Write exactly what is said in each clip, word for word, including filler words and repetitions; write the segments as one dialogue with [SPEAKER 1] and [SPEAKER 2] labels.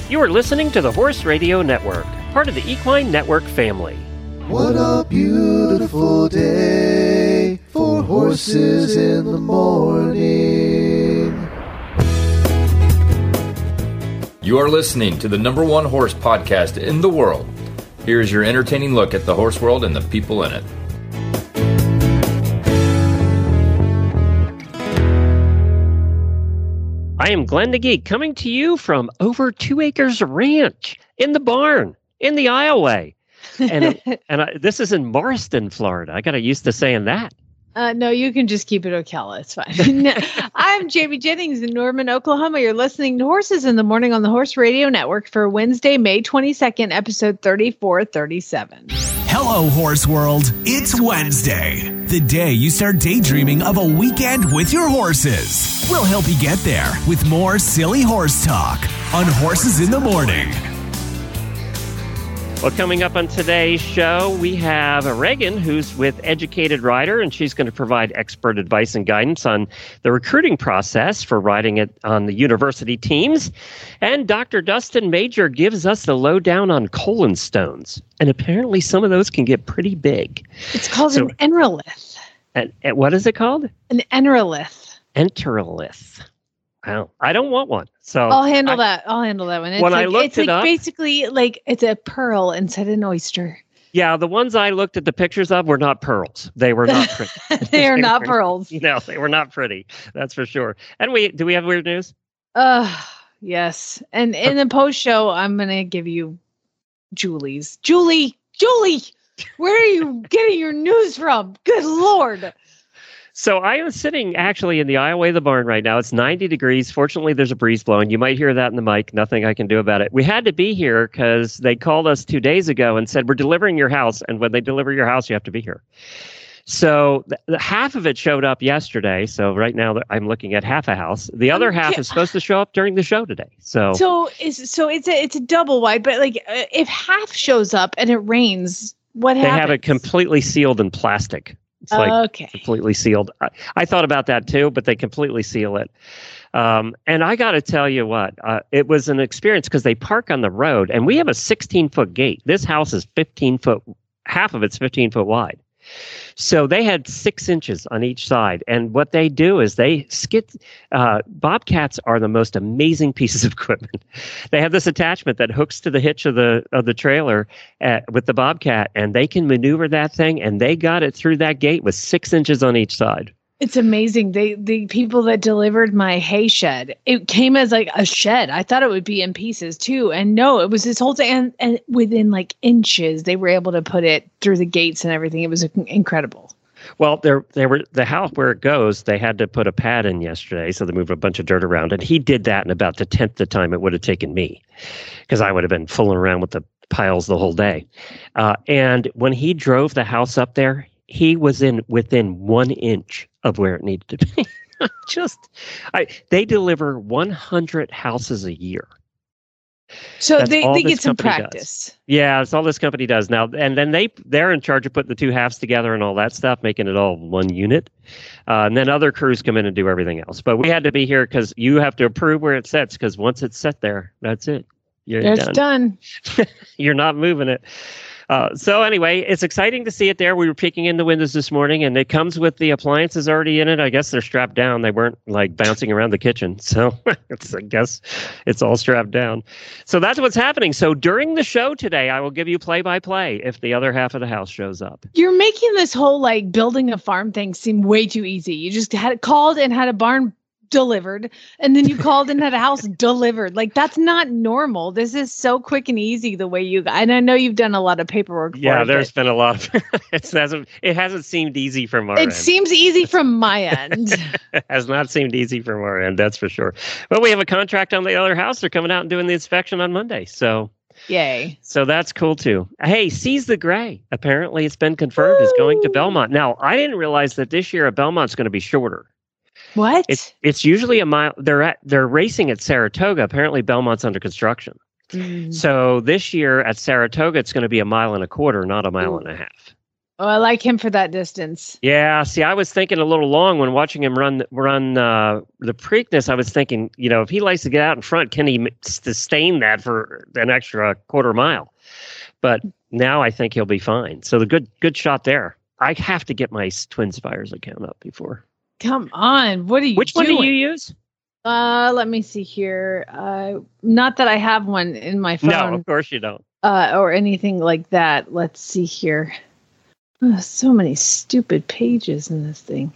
[SPEAKER 1] You are listening to the Horse Radio Network, part of the Equine Network family.
[SPEAKER 2] What a beautiful day for horses in the morning.
[SPEAKER 3] You are listening to the number one horse podcast in the world. Here is your entertaining look at the horse world and the people in it.
[SPEAKER 1] I am Glenn the Geek, coming to you from Over Two Acres Ranch in the barn in the aisleway. And and I, this is in Marston, Florida. I got used to saying that.
[SPEAKER 4] Uh, no, you can just keep it Ocala. It's fine. I'm Jamie Jennings in Norman, Oklahoma. You're listening to Horses in the Morning on the Horse Radio Network for Wednesday, May twenty-second, episode thirty-four thirty-seven.
[SPEAKER 5] Hello, Horse World. It's Wednesday, the day you start daydreaming of a weekend with your horses. We'll help you get there with more silly horse talk on Horses in the Morning.
[SPEAKER 1] Well, coming up on today's show, we have Reagan, who's with Educated Rider, and she's going to provide expert advice and guidance on the recruiting process for riding it on the university teams. And Doctor Dustin Major gives us the lowdown on colon stones. And apparently some of those can get pretty big.
[SPEAKER 4] It's called
[SPEAKER 1] so,
[SPEAKER 4] an enterolith.
[SPEAKER 1] And, and what is it called?
[SPEAKER 4] An enterolith.
[SPEAKER 1] Enterolith. Wow. I don't want one. So
[SPEAKER 4] I'll handle
[SPEAKER 1] I,
[SPEAKER 4] that. I'll handle that one. It's
[SPEAKER 1] when
[SPEAKER 4] like,
[SPEAKER 1] I looked
[SPEAKER 4] it's
[SPEAKER 1] it
[SPEAKER 4] like
[SPEAKER 1] up,
[SPEAKER 4] basically like it's a pearl inside an oyster.
[SPEAKER 1] Yeah, the ones I looked at the pictures of were not pearls. They were not pretty.
[SPEAKER 4] they are
[SPEAKER 1] they
[SPEAKER 4] not
[SPEAKER 1] were,
[SPEAKER 4] pearls.
[SPEAKER 1] No, they were not pretty. That's for sure. And we do we have weird news?
[SPEAKER 4] Uh yes. And in the post show, I'm gonna give you Julie's. Julie, Julie, where are you getting your news from? Good Lord.
[SPEAKER 1] So I am sitting actually in the aisleway of the barn right now. It's ninety degrees. Fortunately, there's a breeze blowing. You might hear that in the mic. Nothing I can do about it. We had to be here because they called us two days ago and said, we're delivering your house. And when they deliver your house, you have to be here. So the, the half of it showed up yesterday. So right now I'm looking at half a house. The other half
[SPEAKER 4] yeah.
[SPEAKER 1] is supposed to show up during the show today. So
[SPEAKER 4] so is so it's a it's a double wide. But like uh, if half shows up and it rains, what
[SPEAKER 1] they
[SPEAKER 4] happens?
[SPEAKER 1] They have it completely sealed in plastic. It's like
[SPEAKER 4] okay.
[SPEAKER 1] completely sealed. I, I thought about that too, but they completely seal it. Um, and I got to tell you what, uh, it was an experience because they park on the road and we have a sixteen foot gate. This house is fifteen foot, half of it's fifteen foot wide. So they had six inches on each side. And what they do is they skid, uh, Bobcats are the most amazing pieces of equipment. They have this attachment that hooks to the hitch of the of the trailer at, with the Bobcat, and they can maneuver that thing, and they got it through that gate with six inches on each side.
[SPEAKER 4] It's amazing. They the people that delivered my hay shed, it came as like a shed. I thought it would be in pieces too. And no, it was this whole thing. And, and within like inches, they were able to put it through the gates and everything. It was incredible.
[SPEAKER 1] Well, there, there were the house where it goes. They had to put a pad in yesterday, so they moved a bunch of dirt around. And he did that in about the tenth the time it would have taken me, because I would have been fooling around with the piles the whole day. Uh, and when he drove the house up there, he was in within one inch of where it needed to be. Just, I, they deliver one hundred houses a year.
[SPEAKER 4] So
[SPEAKER 1] That's
[SPEAKER 4] they, they get some practice.
[SPEAKER 1] Does. Yeah, that's all this company does now. And then they, they're in charge of putting the two halves together and all that stuff, making it all one unit. Uh, and then other crews come in and do everything else. But we had to be here because you have to approve where it sets, because once it's set there, that's it. You're
[SPEAKER 4] it's
[SPEAKER 1] done.
[SPEAKER 4] done.
[SPEAKER 1] You're not moving it. Uh, so anyway, it's exciting to see it there. We were peeking in the windows this morning, and it comes with the appliances already in it. I guess they're strapped down. They weren't like bouncing around the kitchen. So it's, I guess it's all strapped down. So that's what's happening. So during the show today, I will give you play by play if the other half of the house shows up.
[SPEAKER 4] You're making this whole like building a farm thing seem way too easy. You just had called and had a barn delivered, and then you called and had a house delivered. Like, that's not normal. This is so quick and easy the way you, and I know you've done a lot of paperwork for
[SPEAKER 1] yeah
[SPEAKER 4] it,
[SPEAKER 1] there's been a lot of it hasn't it hasn't seemed easy from our
[SPEAKER 4] it
[SPEAKER 1] end.
[SPEAKER 4] seems easy from my end.
[SPEAKER 1] It has not seemed easy from our end, that's for sure. But we have a contract on the other house. They're coming out and doing the inspection on Monday, so
[SPEAKER 4] yay.
[SPEAKER 1] So that's cool too. Hey, Seize the Gray, apparently it's been confirmed, is going to Belmont. Now, I didn't realize that this year at Belmont's going to be shorter.
[SPEAKER 4] What?
[SPEAKER 1] It's it's usually a mile. They're at they're racing at Saratoga. Apparently, Belmont's under construction. Mm. So this year at Saratoga, it's going to be a mile and a quarter, not a mile Ooh. and a half.
[SPEAKER 4] Oh, I like him for that distance.
[SPEAKER 1] Yeah. See, I was thinking a little long when watching him run run uh, the Preakness. I was thinking, you know, if he likes to get out in front, can he sustain that for an extra quarter mile? But now I think he'll be fine. So the good good shot there. I have to get my TwinSpires account up before.
[SPEAKER 4] Come on. What are you
[SPEAKER 1] Which
[SPEAKER 4] doing?
[SPEAKER 1] one do you use?
[SPEAKER 4] Uh, let me see here. Uh, not that I have one in my phone.
[SPEAKER 1] No, of course you don't.
[SPEAKER 4] Uh, or anything like that. Let's see here. Oh, so many stupid pages in this thing.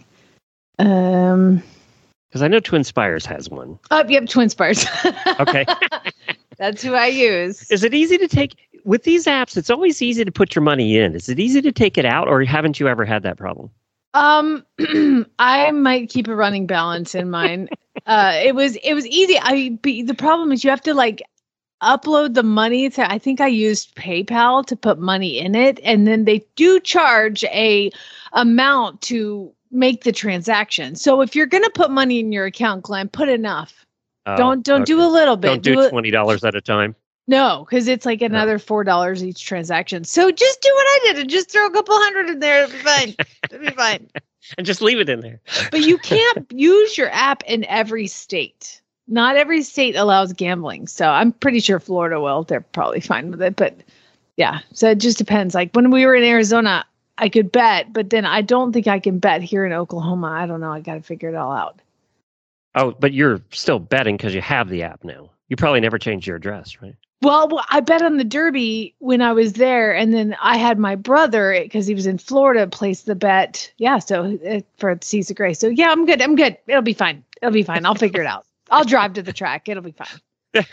[SPEAKER 4] Um,
[SPEAKER 1] Because I know TwinSpires has one.
[SPEAKER 4] oh, yep, TwinSpires.
[SPEAKER 1] Okay.
[SPEAKER 4] That's who I use.
[SPEAKER 1] Is it easy to take with these apps? It's always easy to put your money in. Is it easy to take it out, or haven't you ever had that problem?
[SPEAKER 4] Um, I might keep a running balance in mine. uh, it was it was easy. I be, the problem is you have to like upload the money to. I think I used PayPal to put money in it, and then they do charge a amount to make the transaction. So if you're gonna put money in your account, Glenn, put enough.
[SPEAKER 1] Oh,
[SPEAKER 4] don't don't
[SPEAKER 1] okay.
[SPEAKER 4] do a little bit.
[SPEAKER 1] Don't do
[SPEAKER 4] it-
[SPEAKER 1] twenty dollars at a time.
[SPEAKER 4] No, because it's like another four dollars each transaction. So just do what I did and just throw a couple hundred in there. It'll be fine. It'll be fine.
[SPEAKER 1] And just leave it in there.
[SPEAKER 4] But you can't use your app in every state. Not every state allows gambling. So I'm pretty sure Florida will. They're probably fine with it. But yeah, so it just depends. Like when we were in Arizona, I could bet, but then I don't think I can bet here in Oklahoma. I don't know. I got to figure it all out.
[SPEAKER 1] Oh, but you're still betting because you have the app now. You probably never changed your address, right?
[SPEAKER 4] Well, well, I bet on the Derby when I was there, and then I had my brother because he was in Florida place the bet. Yeah, so uh, for Seas of Grace. So yeah, I'm good. I'm good. It'll be fine. It'll be fine. I'll figure it out. I'll drive to the track. It'll be fine.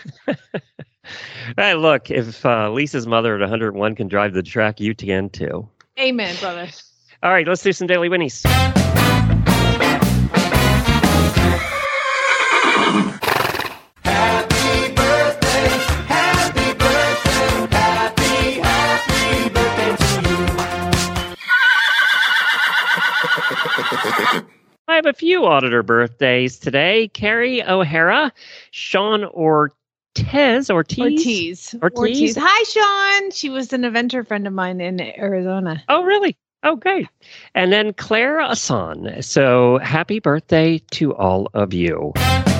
[SPEAKER 1] Hey, look, if uh, Lisa's mother at one hundred one can drive the track, you can too.
[SPEAKER 4] Amen, brother.
[SPEAKER 1] All right, let's do some Daily Winnies. I have a few auditor birthdays today. Carrie O'Hara, Sean Ortiz, Ortiz,
[SPEAKER 4] Ortiz.
[SPEAKER 1] Ortiz.
[SPEAKER 4] Hi, Sean. She was an eventer friend of mine in Arizona.
[SPEAKER 1] Oh, really? Oh, great. And then Claire Assan. So happy birthday to all of you.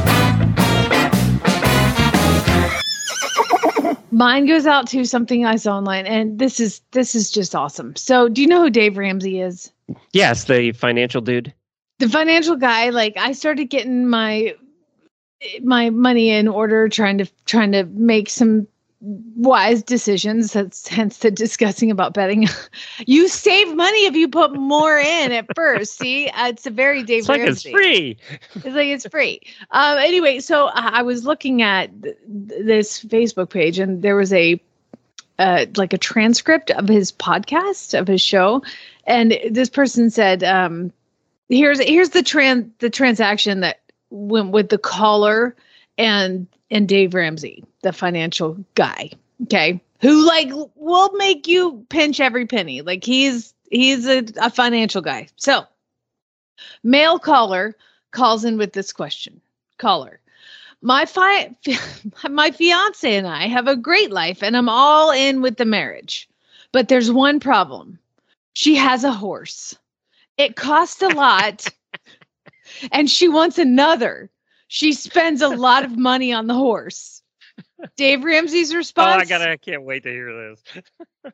[SPEAKER 4] Mine goes out to something I saw online, and this is this is just awesome. So, do you know who Dave Ramsey is?
[SPEAKER 1] Yes, the financial dude.
[SPEAKER 4] The financial guy. Like, I started getting my my money in order, trying to trying to make some wise decisions. That's hence the discussing about betting. You save money if you put more in at first. See, uh, it's a very Dave
[SPEAKER 1] It's like
[SPEAKER 4] Ramsey.
[SPEAKER 1] it's free.
[SPEAKER 4] It's like it's free. Um, anyway, so uh, I was looking at th- this Facebook page, and there was a uh, like a transcript of his podcast of his show, and this person said, um, "Here's here's the tran the transaction that went with the caller and and Dave Ramsey, the financial guy, okay, who like will make you pinch every penny. Like he's he's a, a financial guy. So, male caller calls in with this question. Caller, my fi- my fiance and I have a great life, and I'm all in with the marriage. But there's one problem. She has a horse. It costs a lot, and she wants another. She spends a lot of money on the horse." Dave Ramsey's response.
[SPEAKER 1] Oh, I gotta! I can't wait to hear this.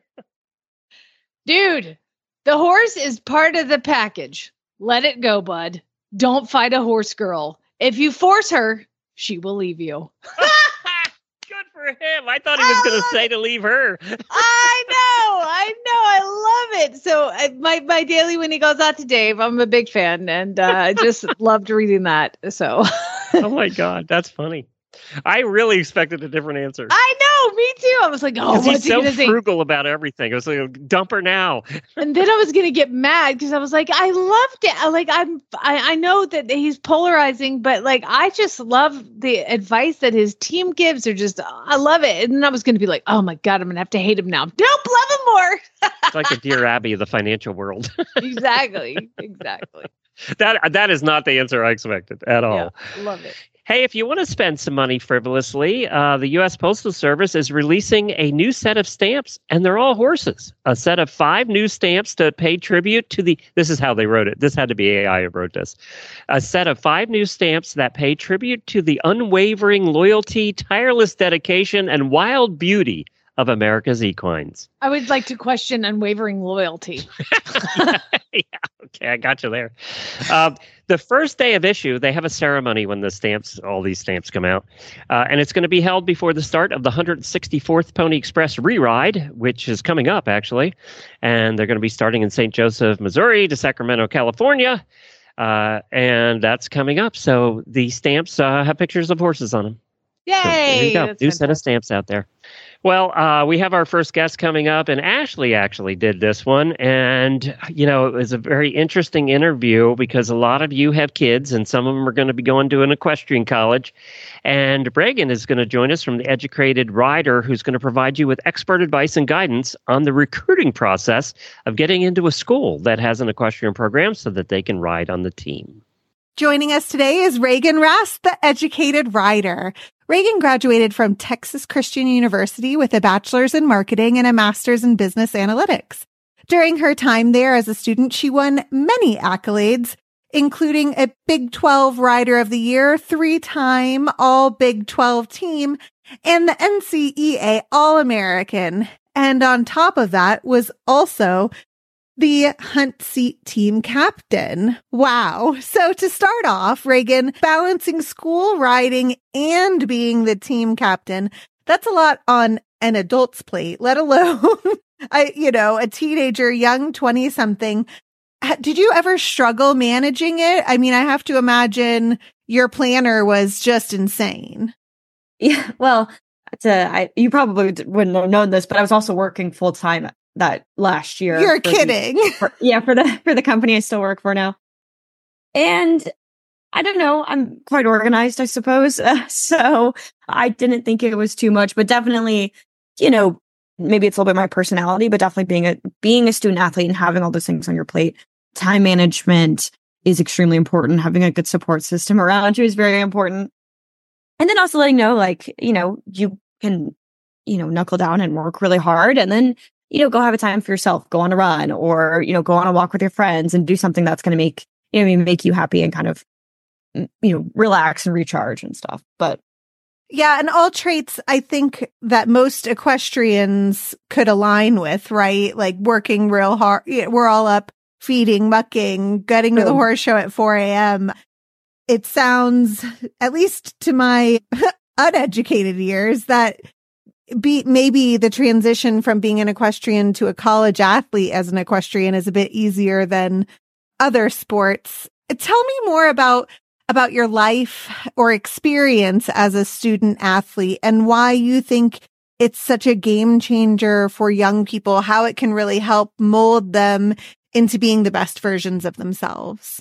[SPEAKER 4] Dude, the horse is part of the package. Let it go, bud. Don't fight a horse girl. If you force her, she will leave you.
[SPEAKER 1] Good for him. I thought he was going to say to leave her.
[SPEAKER 4] I know, I know, I love it. So uh, my my daily when he goes out to Dave, I'm a big fan, and uh, I just loved reading that. So,
[SPEAKER 1] Oh my God, that's funny. I really expected a different answer.
[SPEAKER 4] I know, me too. I was like, oh,
[SPEAKER 1] Because
[SPEAKER 4] what's
[SPEAKER 1] he's
[SPEAKER 4] he
[SPEAKER 1] so
[SPEAKER 4] gonna say?
[SPEAKER 1] frugal about everything. I was like, dump her now.
[SPEAKER 4] And then I was gonna get mad because I was like, I loved it. I, like I'm, I, I know that he's polarizing, but like I just love the advice that his team gives. Or just, I love it. And then I was gonna be like, oh my God, I'm gonna have to hate him now. Nope, love him more.
[SPEAKER 1] It's like a Dear Abby of the financial world.
[SPEAKER 4] Exactly, exactly.
[SPEAKER 1] that that is not the answer I expected at all.
[SPEAKER 4] Yeah, love it.
[SPEAKER 1] Hey, if you want to spend some money frivolously, uh, the U S Postal Service is releasing a new set of stamps, and they're all horses. A set of five new stamps to pay tribute to the, this is how they wrote it. This had to be A I who wrote this. A set of five new stamps that pay tribute to the unwavering loyalty, tireless dedication, and wild beauty of America's equines.
[SPEAKER 4] I would like to question unwavering loyalty.
[SPEAKER 1] yeah, yeah, okay, I got you there. Um, the first day of issue, they have a ceremony when the stamps, all these stamps come out, uh, and it's going to be held before the start of the one hundred sixty-fourth Pony Express Re-Ride, which is coming up actually, and they're going to be starting in Saint Joseph, Missouri, to Sacramento, California, uh, and that's coming up. So the stamps uh, have pictures of horses on them.
[SPEAKER 4] Yay!
[SPEAKER 1] So there you go.
[SPEAKER 4] That's
[SPEAKER 1] New set of
[SPEAKER 4] fantastic.
[SPEAKER 1] stamps out there. Well, uh, we have our first guest coming up, and Ashley actually did this one. And, you know, it was a very interesting interview because a lot of you have kids, and some of them are going to be going to an equestrian college. And Reagan is going to join us from the Educated Rider, who's going to provide you with expert advice and guidance on the recruiting process of getting into a school that has an equestrian program so that they can ride on the team.
[SPEAKER 6] Joining us today is Reagan Rast, the Educated Rider. Reagan graduated from Texas Christian University with a bachelor's in marketing and a master's in business analytics. During her time there as a student, she won many accolades, including a Big twelve Rider of the Year, three-time All Big twelve team, and the N C E A All-American. And on top of that was also the Hunt Seat team captain. Wow. So to start off, Reagan, balancing school riding and being the team captain, that's a lot on an adult's plate, let alone, I, you know, a teenager, young twenty something. Did you ever struggle managing it? I mean, I have to imagine your planner was just insane.
[SPEAKER 7] Yeah. Well, it's a, I, you probably wouldn't have known this, but I was also working full time that last year.
[SPEAKER 6] You're
[SPEAKER 7] for
[SPEAKER 6] kidding.
[SPEAKER 7] The, for, yeah, for the for the company I still work for now. And I don't know, I'm quite organized, I suppose. Uh, so I didn't think it was too much, but definitely, you know, maybe it's a little bit my personality, but definitely being a being a student athlete and having all those things on your plate, time management is extremely important. Having a good support system around you is very important. And then also letting know, like, you know, you can, you know, knuckle down and work really hard, and then, you know, go have a time for yourself, go on a run, or, you know, go on a walk with your friends and do something that's going to make, you know, make you happy and kind of, you know, relax and recharge and stuff. But
[SPEAKER 6] yeah, and all traits I think that most equestrians could align with, right? Like working real hard. We're all up feeding, mucking, getting to the horse show at four a.m. It sounds, at least to my uneducated ears, that be maybe the transition from being an equestrian to a college athlete as an equestrian is a bit easier than other sports. Tell me more about about your life or experience as a student athlete and why you think it's such a game changer for young people, how it can really help mold them into being the best versions of themselves.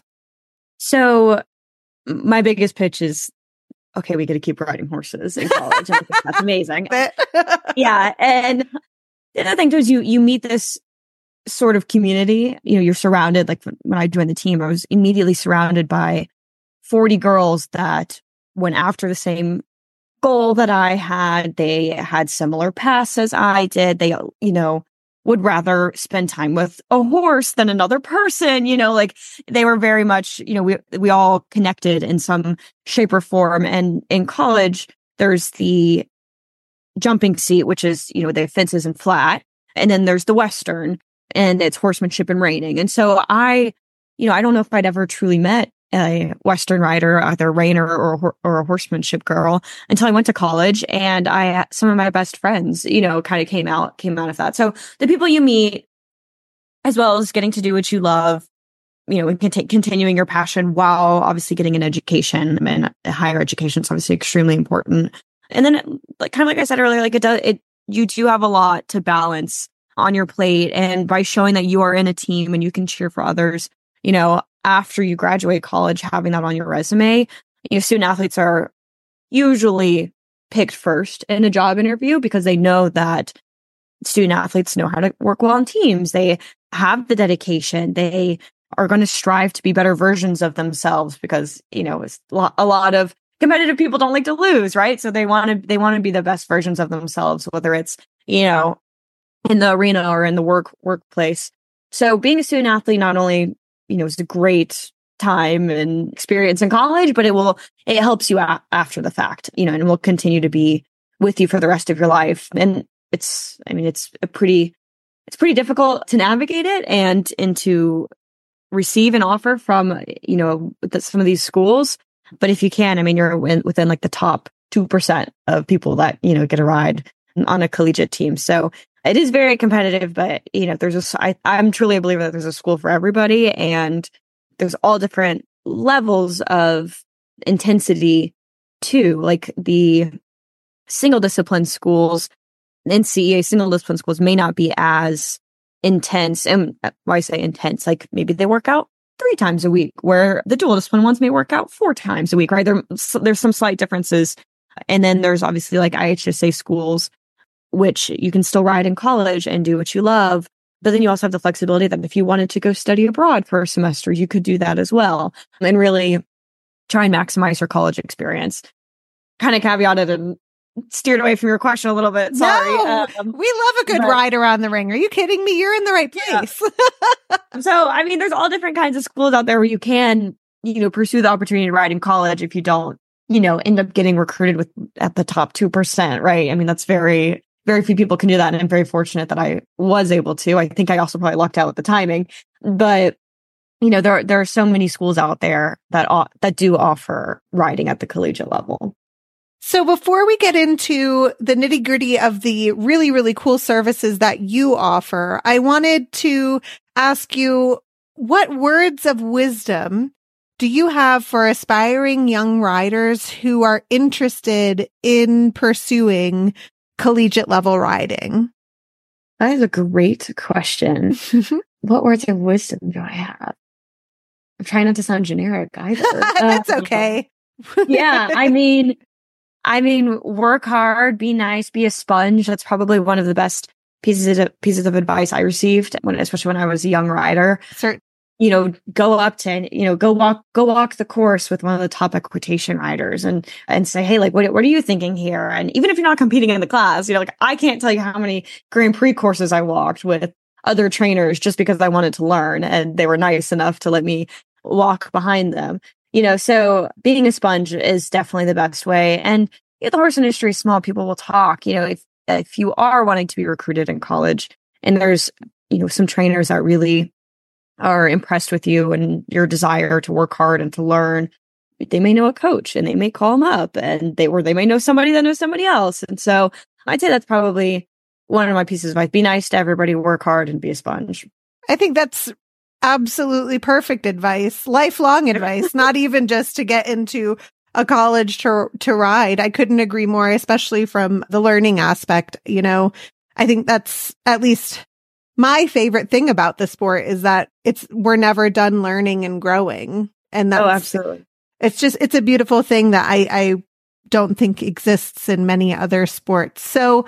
[SPEAKER 7] So my biggest pitch is, okay, we get to keep riding horses in college. I think that's amazing. Yeah. And the other thing too is you, you meet this sort of community, you know, you're surrounded, like when I joined the team, I was immediately surrounded by forty girls that went after the same goal that I had. They had similar paths as I did. They, you know, would rather spend time with a horse than another person, you know, like they were very much, you know, we, we all connected in some shape or form. And in college, there's the jumping seat, which is, you know, the fences and flat. And then there's the Western, and it's horsemanship and reining. And so I, you know, I don't know if I'd ever truly met a Western rider, either reiner or or a horsemanship girl, until I went to college, and I some of my best friends, you know, kind of came out came out of that. So the people you meet, as well as getting to do what you love, you know, and cont- continuing your passion while obviously getting an education. I mean, higher education is obviously extremely important. And then, like kind of like I said earlier, like it does it. You do have a lot to balance on your plate, and by showing that you are in a team and you can cheer for others, you know, after you graduate college, having that on your resume, you know, student athletes are usually picked first in a job interview because they know that student athletes know how to work well on teams. They have the dedication. They are going to strive to be better versions of themselves because, you know, it's a lot of competitive people don't like to lose, right? So they want to they want to be the best versions of themselves, whether it's, you know, in the arena or in the work workplace. So being a student athlete not only, you know, is a great time and experience in college, but it will it helps you a- after the fact, you know, and will continue to be with you for the rest of your life. And it's, I mean, it's a pretty, it's pretty difficult to navigate it and and to receive an offer from, you know, the, some of these schools. But if you can, I mean, you're within, within like the top two percent of people that, you know, get a ride on a collegiate team. So it is very competitive, but, you know, there's a, I, I'm truly a believer that there's a school for everybody, and there's all different levels of intensity too. Like the single discipline schools, N C E A single discipline schools may not be as intense. And why I say intense, like maybe they work out three times a week, where the dual discipline ones may work out four times a week, right? There, there's some slight differences. And then there's obviously like I H S A schools, which you can still ride in college and do what you love. But then you also have the flexibility that if you wanted to go study abroad for a semester, you could do that as well. And really try and maximize your college experience. Kind of caveated and steered away from your question a little bit. Sorry.
[SPEAKER 6] No,
[SPEAKER 7] um,
[SPEAKER 6] we love a good
[SPEAKER 7] but,
[SPEAKER 6] ride around the ring. Are you kidding me? You're in the right place.
[SPEAKER 7] Yeah. So, I mean, there's all different kinds of schools out there where you can, you know, pursue the opportunity to ride in college if you don't, you know, end up getting recruited with at the top two percent, right? I mean, that's very, very few people can do that. And I'm very fortunate that I was able to. I think I also probably lucked out with the timing. But, you know, there, there are so many schools out there that, uh, that do offer riding at the collegiate level.
[SPEAKER 6] So before we get into the nitty gritty of the really, really cool services that you offer, I wanted to ask you, what words of wisdom do you have for aspiring young riders who are interested in pursuing collegiate level riding?
[SPEAKER 7] That is a great question. What words of wisdom do I have? I'm trying not to sound generic either.
[SPEAKER 6] That's
[SPEAKER 7] uh,
[SPEAKER 6] okay.
[SPEAKER 7] Yeah. I mean, I mean, work hard, be nice, be a sponge. That's probably one of the best pieces of pieces of advice I received when, especially when I was a young rider.
[SPEAKER 6] Certain.
[SPEAKER 7] You know, go up to, you know, go walk, go walk the course with one of the top equitation riders and, and say, hey, like, what, what are you thinking here? And even if you're not competing in the class, you know, like, I can't tell you how many Grand Prix courses I walked with other trainers just because I wanted to learn and they were nice enough to let me walk behind them. You know, so being a sponge is definitely the best way. And you know, the horse industry is small. People will talk. You know, if if you are wanting to be recruited in college, and there's, you know, some trainers that really are impressed with you and your desire to work hard and to learn, they may know a coach and they may call them up, and they or they may know somebody that knows somebody else. And so I'd say that's probably one of my pieces of advice. Be nice to everybody, work hard, and be a sponge.
[SPEAKER 6] I think that's absolutely perfect advice, lifelong advice, not even just to get into a college to to ride. I couldn't agree more, especially from the learning aspect. You know, I think that's at least my favorite thing about the sport is that it's we're never done learning and growing. And that's,
[SPEAKER 7] oh, absolutely.
[SPEAKER 6] It's just, it's a beautiful thing that I, I don't think exists in many other sports. So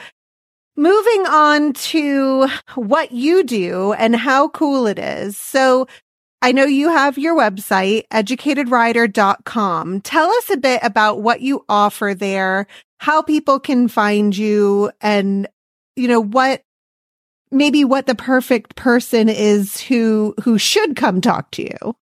[SPEAKER 6] moving on to what you do and how cool it is. So I know you have your website, educated rider dot com. Tell us a bit about what you offer there, how people can find you, and, you know, what, maybe what the perfect person is who, who should come talk to you.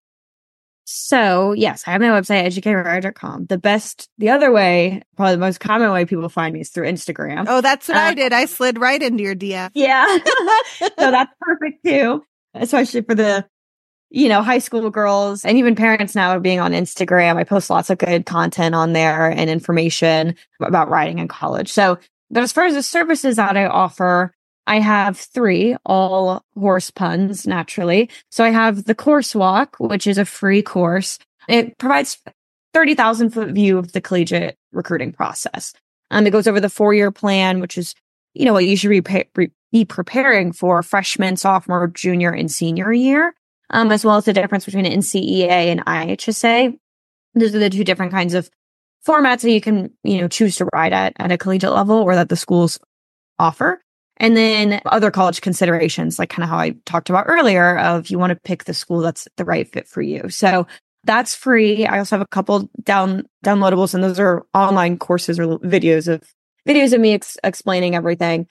[SPEAKER 7] So yes, I have my website, educated rider dot com. The best, the other way, probably the most common way people find me is through Instagram.
[SPEAKER 6] Oh, that's what
[SPEAKER 7] uh,
[SPEAKER 6] I did. I slid right into your D M.
[SPEAKER 7] Yeah. So that's perfect too, especially for the, you know, high school girls and even parents now being on Instagram. I post lots of good content on there and information about riding in college. So, but as far as the services that I offer, I have three, all horse puns, naturally. So I have the Course Walk, which is a free course. It provides thirty thousand foot view of the collegiate recruiting process. Um, it goes over the four-year plan, which is, you know, what you should be, pre- be preparing for freshman, sophomore, junior, and senior year, um, as well as the difference between N C E A and I H S A. Those are the two different kinds of formats that you can, you know, choose to ride at at a collegiate level or that the schools offer. And then other college considerations, like kind of how I talked about earlier, of you want to pick the school that's the right fit for you. So that's free. I also have a couple down downloadables, and those are online courses or videos of videos of me ex- explaining everything.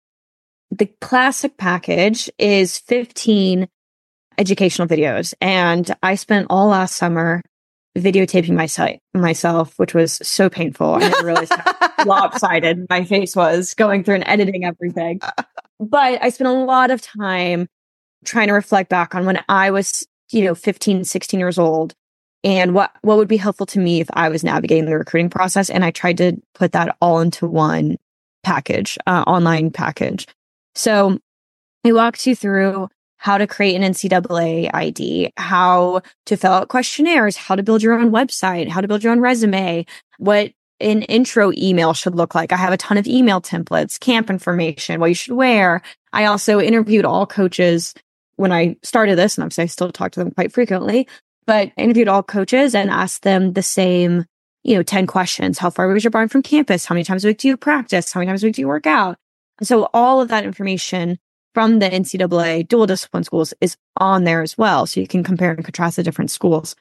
[SPEAKER 7] The classic package is fifteen educational videos, and I spent all last summer videotaping my site myself, which was so painful. I didn't realize how lopsided my face was going through and editing everything. But I spent a lot of time trying to reflect back on when I was, you know, fifteen, sixteen years old, and what, what would be helpful to me if I was navigating the recruiting process. And I tried to put that all into one package, uh, online package. So it walks you through how to create an N C double A I D, how to fill out questionnaires, how to build your own website, how to build your own resume, what an intro email should look like. I have a ton of email templates, camp information, what you should wear. I also interviewed all coaches when I started this, and obviously I still talk to them quite frequently, but I interviewed all coaches and asked them the same, you know, ten questions. How far was your barn from campus? How many times a week do you practice? How many times a week do you work out? And so all of that information from the N C double A dual discipline schools is on there as well. So you can compare and contrast the different schools.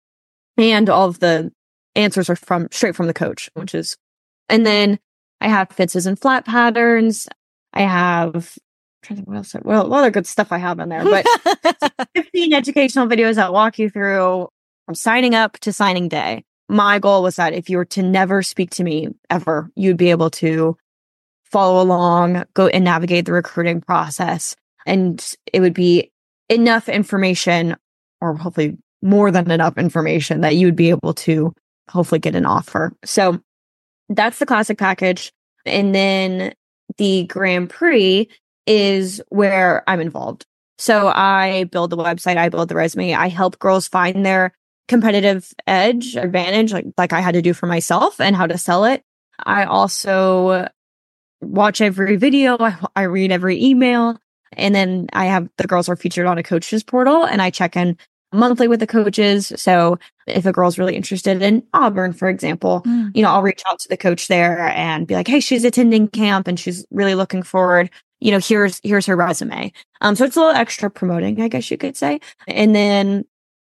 [SPEAKER 7] And all of the answers are from straight from the coach, which is, and then I have fences and flat patterns. I have, I'm trying to think what else, well, what other good stuff I have in there, but fifteen educational videos that walk you through from signing up to signing day. My goal was that if you were to never speak to me ever, you'd be able to follow along, go and navigate the recruiting process. And it would be enough information, or hopefully more than enough information, that you would be able to hopefully get an offer. So that's the classic package. And then the Grand Prix is where I'm involved. So I build the website, I build the resume, I help girls find their competitive edge, advantage, like, like I had to do for myself, and how to sell it. I also watch every video, I, I read every email, and then I have the girls are featured on a coaches portal, and I check in monthly with the coaches. So if a girl's really interested in Auburn, for example, mm. you know, I'll reach out to the coach there and be like, hey, she's attending camp and she's really looking forward. You know, here's here's her resume. Um, so it's a little extra promoting, I guess you could say. And then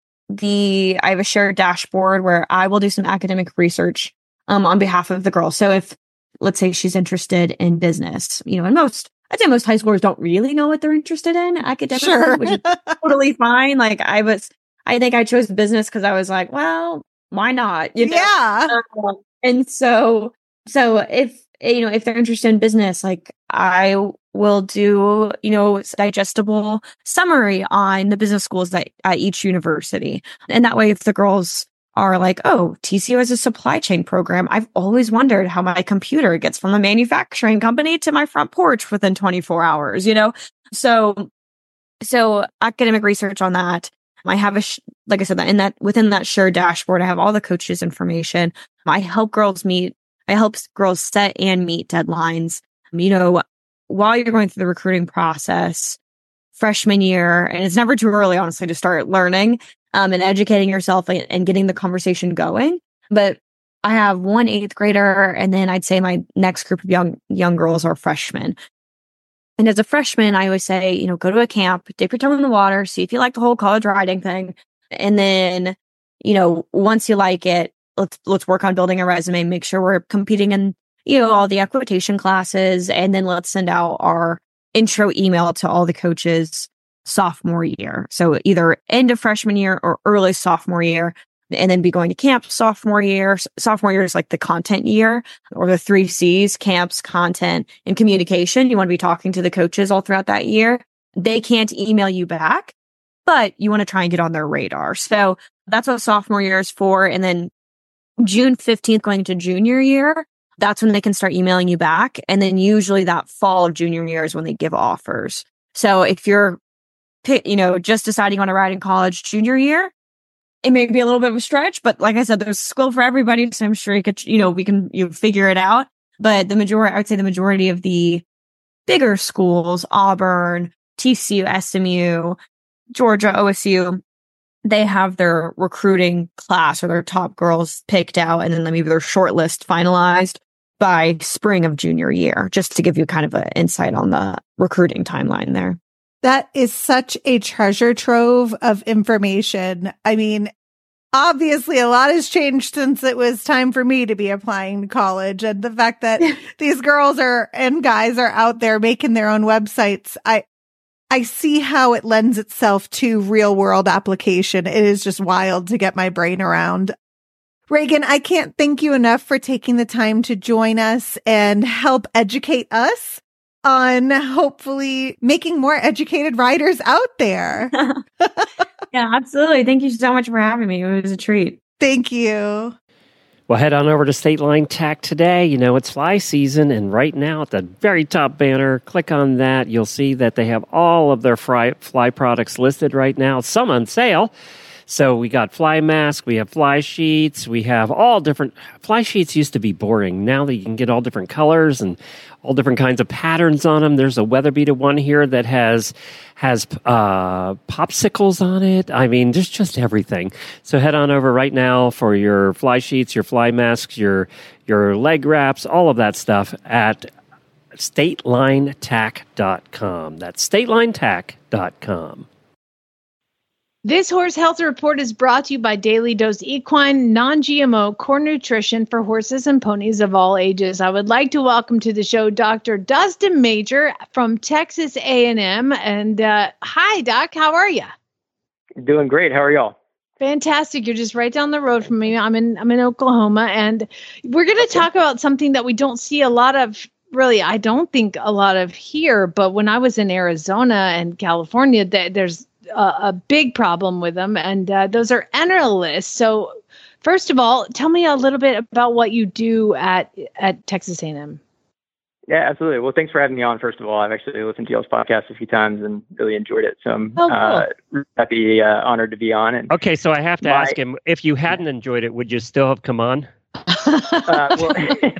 [SPEAKER 7] the I have a shared dashboard where I will do some academic research um on behalf of the girl. So if, let's say, she's interested in business, you know, and most, I'd say most high schoolers don't really know what they're interested in academically, sure. which is totally fine. Like I was, I think I chose business because I was like, well, why not? You know?
[SPEAKER 6] Yeah.
[SPEAKER 7] Um, and so, so if, you know, if they're interested in business, like I will do, you know, digestible summary on the business schools that at each university. And that way, if the girls are like, oh, T C U has a supply chain program, I've always wondered how my computer gets from a manufacturing company to my front porch within twenty-four hours, you know? So, so academic research on that. I have a, sh- like I said, that in that, within that shared dashboard, I have all the coaches' information. I help girls meet, I help girls set and meet deadlines. You know, while you're going through the recruiting process, freshman year, and it's never too early, honestly, to start learning um, and educating yourself and, and getting the conversation going. But I have one eighth grader, and then I'd say my next group of young young girls are freshmen. And as a freshman, I always say, you know, go to a camp, dip your toe in the water, see if you like the whole college riding thing. And then, you know, once you like it, let's let's work on building a resume, make sure we're competing in, you know, all the equitation classes. And then let's send out our intro email to all the coaches sophomore year. So either end of freshman year or early sophomore year, and then be going to camp sophomore year. Sophomore year is like the content year, or the three C's: camps, content, and communication. You want to be talking to the coaches all throughout that year. They can't email you back, but you want to try and get on their radar. So that's what sophomore year is for. And then June fifteenth going into junior year, that's when they can start emailing you back. And then usually that fall of junior year is when they give offers. So if you're, you know, just deciding on a ride in college junior year, it may be a little bit of a stretch, but like I said, there's school for everybody. So I'm sure you could, you know, we can you figure it out. But the majority, I would say the majority of the bigger schools, Auburn, T C U, S M U, Georgia, O S U, they have their recruiting class or their top girls picked out, and then maybe their short list finalized by spring of junior year, just to give you kind of an insight on the recruiting timeline there.
[SPEAKER 6] That is such a treasure trove of information. I mean, obviously a lot has changed since it was time for me to be applying to college. And the fact that these girls are and guys are out there making their own websites, I, I see how it lends itself to real world application. It is just wild to get my brain around. Reagan, I can't thank you enough for taking the time to join us and help educate us on hopefully making more educated riders out there.
[SPEAKER 7] Yeah, absolutely. Thank you so much for having me. It was a treat.
[SPEAKER 6] Thank you.
[SPEAKER 1] Well, head on over to State Line Tack today. You know, it's fly season, and right now at the very top banner, click on that. You'll see that they have all of their fly, fly products listed right now, some on sale. So we got fly masks, we have fly sheets, we have all different... Fly sheets used to be boring. Now that you can get all different colors and all different kinds of patterns on them. There's a weather beaded one here that has has uh, popsicles on it. I mean, there's just everything. So head on over right now for your fly sheets, your fly masks, your your leg wraps, all of that stuff at state line tack dot com. That's state line tack dot com.
[SPEAKER 4] This Horse Health Report is brought to you by Daily Dose Equine, non-G M O core nutrition for horses and ponies of all ages. I would like to welcome to the show Doctor Dustin Major from Texas A and M. And uh, hi, Doc. How are you?
[SPEAKER 8] Doing great. How are y'all?
[SPEAKER 4] Fantastic. You're just right down the road from me. I'm in I'm in Oklahoma, and we're going to talk about something that we don't see a lot of. Really, I don't think a lot of here. But when I was in Arizona and California, th- there's A, a big problem with them, and uh, those are enterolists. So, first of all, tell me a little bit about what you do at at Texas A and M.
[SPEAKER 8] Yeah, absolutely. Well, thanks for having me on. First of all, I've actually listened to y'all's podcast a few times and really enjoyed it. So I'm
[SPEAKER 4] oh, cool.
[SPEAKER 8] uh, happy, uh, honored to be on. And
[SPEAKER 1] okay, so I have to
[SPEAKER 8] my,
[SPEAKER 1] ask him, if you hadn't enjoyed it, would you still have come on?
[SPEAKER 8] uh, well,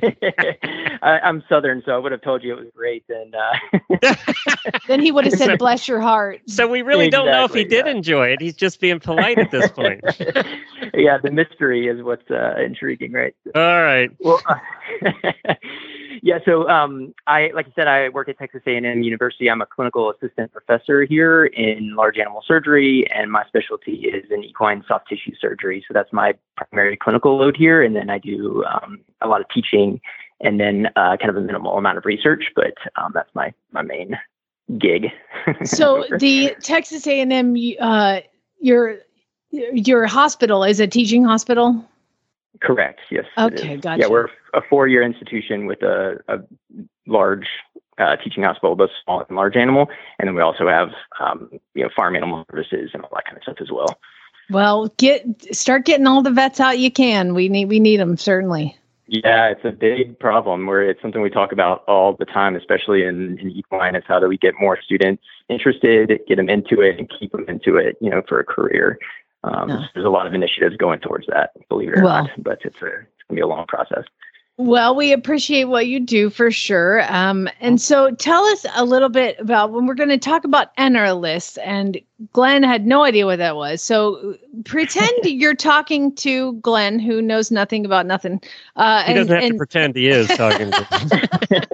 [SPEAKER 8] I, I'm Southern, so I would have told you it was great. And uh...
[SPEAKER 4] then he would have said, "Bless your heart."
[SPEAKER 1] So we really
[SPEAKER 8] exactly,
[SPEAKER 1] don't know if he did
[SPEAKER 8] yeah.
[SPEAKER 1] enjoy it. He's just being polite at this point.
[SPEAKER 8] Yeah, the mystery is what's uh, intriguing, right?
[SPEAKER 1] All right.
[SPEAKER 8] Well, uh, yeah. So, um, I like I said, I work at Texas A and M University. I'm a clinical assistant professor here in large animal surgery, and my specialty is in equine soft tissue surgery. So that's my primary clinical load here, and then I do um, a lot of teaching, and then uh, kind of a minimal amount of research. But um, that's my my main gig.
[SPEAKER 4] So the Texas A and M, uh, your your hospital is a teaching hospital.
[SPEAKER 8] Correct. Yes.
[SPEAKER 4] Okay. Gotcha.
[SPEAKER 8] Yeah, we're a four-year institution with a, a large uh, teaching hospital, both small and large animal, and then we also have um, you know farm animal services and all that kind of stuff as well.
[SPEAKER 4] Well, get start getting all the vets out you can. We need we need them certainly.
[SPEAKER 8] Yeah, it's a big problem. Where it's something we talk about all the time, especially in, in equine. Is how do we get more students interested, get them into it, and keep them into it, you know, for a career. Um, no. There's a lot of initiatives going towards that, believe it or well, not, but it's a it's gonna be a long process.
[SPEAKER 4] Well, we appreciate what you do for sure. Um, and so tell us a little bit about when we're going to talk about enterolists, and Glenn had no idea what that was. So pretend you're talking to Glenn, who knows nothing about nothing. Uh,
[SPEAKER 1] he
[SPEAKER 4] and,
[SPEAKER 1] doesn't have
[SPEAKER 4] and,
[SPEAKER 1] to pretend he is talking to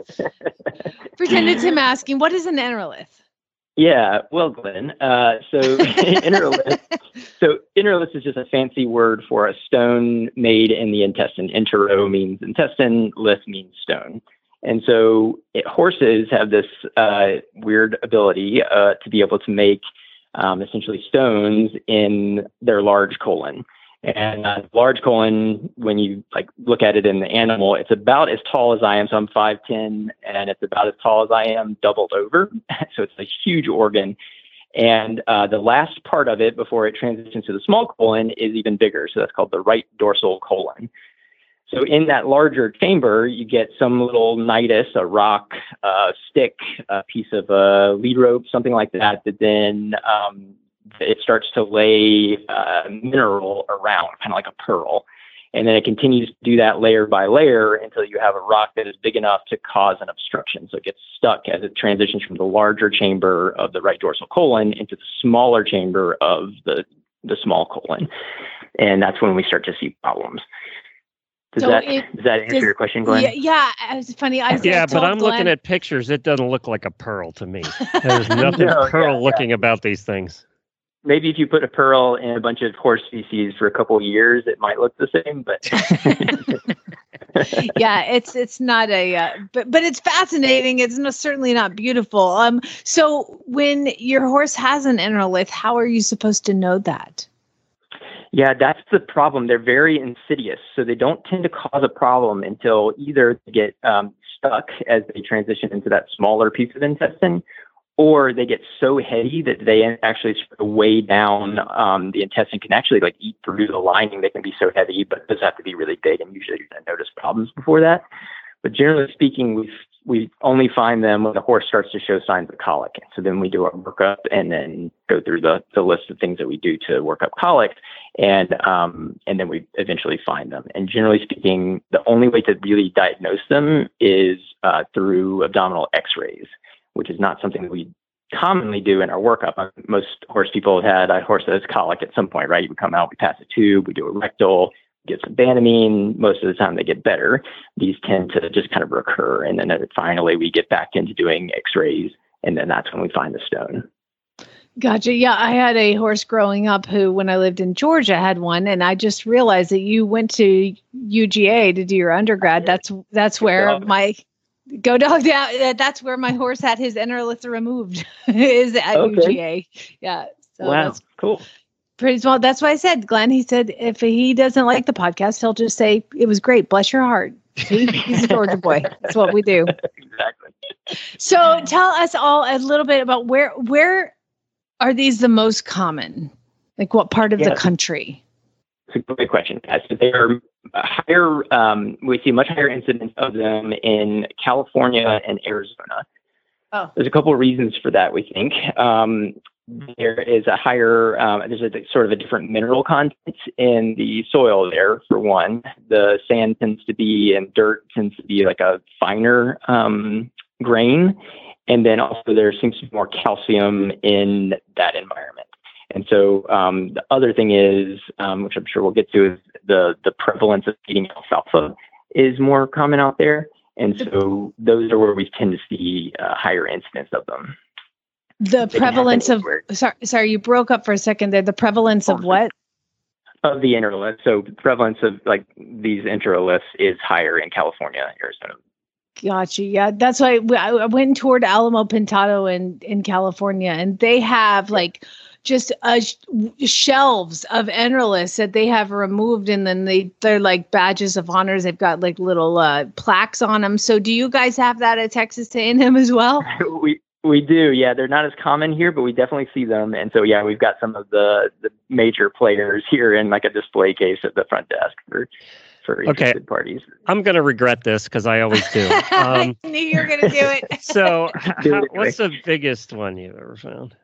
[SPEAKER 4] Pretend it's him asking, what is an enterolith?
[SPEAKER 8] Yeah, well, Glenn, uh, so enterolith, so enterolith is just a fancy word for a stone made in the intestine. Entero means intestine, lith means stone. And so it, horses have this uh, weird ability uh, to be able to make um, essentially stones in their large colon. And uh, large colon, when you like look at it in the animal, it's about as tall as I am. So I'm five ten, and it's about as tall as I am doubled over. So it's a huge organ. And uh, the last part of it before it transitions to the small colon is even bigger. So that's called the right dorsal colon. So in that larger chamber, you get some little nidus, a rock, a stick, a piece of a lead rope, something like that, that then um, it starts to lay uh, mineral around, kind of like a pearl. And then it continues to do that layer by layer until you have a rock that is big enough to cause an obstruction. So it gets stuck as it transitions from the larger chamber of the right dorsal colon into the smaller chamber of the, the small colon. And that's when we start to see problems. Does, so that, it, does that answer does, your question, Glenn?
[SPEAKER 4] Yeah, yeah, it's funny. I
[SPEAKER 1] yeah, but I'm
[SPEAKER 4] Glenn,
[SPEAKER 1] looking at pictures. It doesn't look like a pearl to me. There's nothing
[SPEAKER 8] no,
[SPEAKER 1] pearl
[SPEAKER 8] yeah,
[SPEAKER 1] looking
[SPEAKER 8] yeah.
[SPEAKER 1] about these things.
[SPEAKER 8] maybe if you put a pearl in a bunch of horse feces for a couple of years, it might look the same. But
[SPEAKER 4] yeah, it's it's not a, uh, but but it's fascinating. It's no, certainly not beautiful. Um, so when your horse has an enterolith, how are you supposed to know that?
[SPEAKER 8] Yeah, that's the problem. They're very insidious, so they don't tend to cause a problem until either they get um, stuck as they transition into that smaller piece of intestine, or they get so heavy that they actually sort of weigh down um, the intestine, can actually like eat through the lining. They can be so heavy, but it does have to be really big, and usually you're going to notice problems before that. But generally speaking, we we only find them when the horse starts to show signs of colic. So then we do our workup and then go through the, the list of things that we do to work up colic, and um, and then we eventually find them. And generally speaking, the only way to really diagnose them is uh, through abdominal X-rays, which is not something that we commonly do in our workup. Most horse people have had a horse that has colic at some point, right? We come out, we pass a tube, we do a rectal, get some Banamine. Most of the time they get better. These tend to just kind of recur. And then finally we get back into doing X-rays, and then that's when we find the stone.
[SPEAKER 4] Gotcha. Yeah, I had a horse growing up who, when I lived in Georgia, had one, and I just realized that you went to U G A to do your undergrad. That's that's where my Go Dog. Yeah, that's where my horse had his enterolith removed. Is at okay. U G A. Yeah. So
[SPEAKER 8] wow.
[SPEAKER 4] That's
[SPEAKER 8] cool.
[SPEAKER 4] Pretty small. That's why I said, Glenn, he said, if he doesn't like the podcast, he'll just say, it was great. Bless your heart. See, he's a Georgia boy. That's what we do.
[SPEAKER 8] Exactly.
[SPEAKER 4] So tell us all a little bit about where, where are these the most common? Like what part of yeah. the country?
[SPEAKER 8] It's a great question. So they are higher, um, we see much higher incidence of them in California and Arizona.
[SPEAKER 4] Oh.
[SPEAKER 8] There's a couple of reasons for that, we think. Um, There is a higher, um, there's a sort of a different mineral content in the soil there, for one. The sand tends to be, and dirt tends to be like a finer um, grain. And then also there seems to be more calcium in that environment. And so um, the other thing is, um, which I'm sure we'll get to, is the, the prevalence of eating alfalfa is more common out there. And so those are where we tend to see uh, higher incidence of them.
[SPEAKER 4] The they prevalence of, sorry, sorry, you broke up for a second there. The prevalence of what?
[SPEAKER 8] Of the enterolith. So the prevalence of like these enteroliths is higher in California, Arizona.
[SPEAKER 4] Gotcha. Yeah, that's why I went toward Alamo Pintado in, in California, and they have like just uh, shelves of enteroliths that they have removed, and then they, they're like badges of honors. They've got like little uh, plaques on them. So do you guys have that at Texas A and M as well?
[SPEAKER 8] we We do, yeah. They're not as common here, but we definitely see them. And so, yeah, we've got some of the, the major players here in like a display case at the front desk for, for interested okay. parties.
[SPEAKER 1] I'm going to regret this because I always do. Um,
[SPEAKER 4] I knew you were going to do it.
[SPEAKER 1] So how, what's the biggest one you've ever found?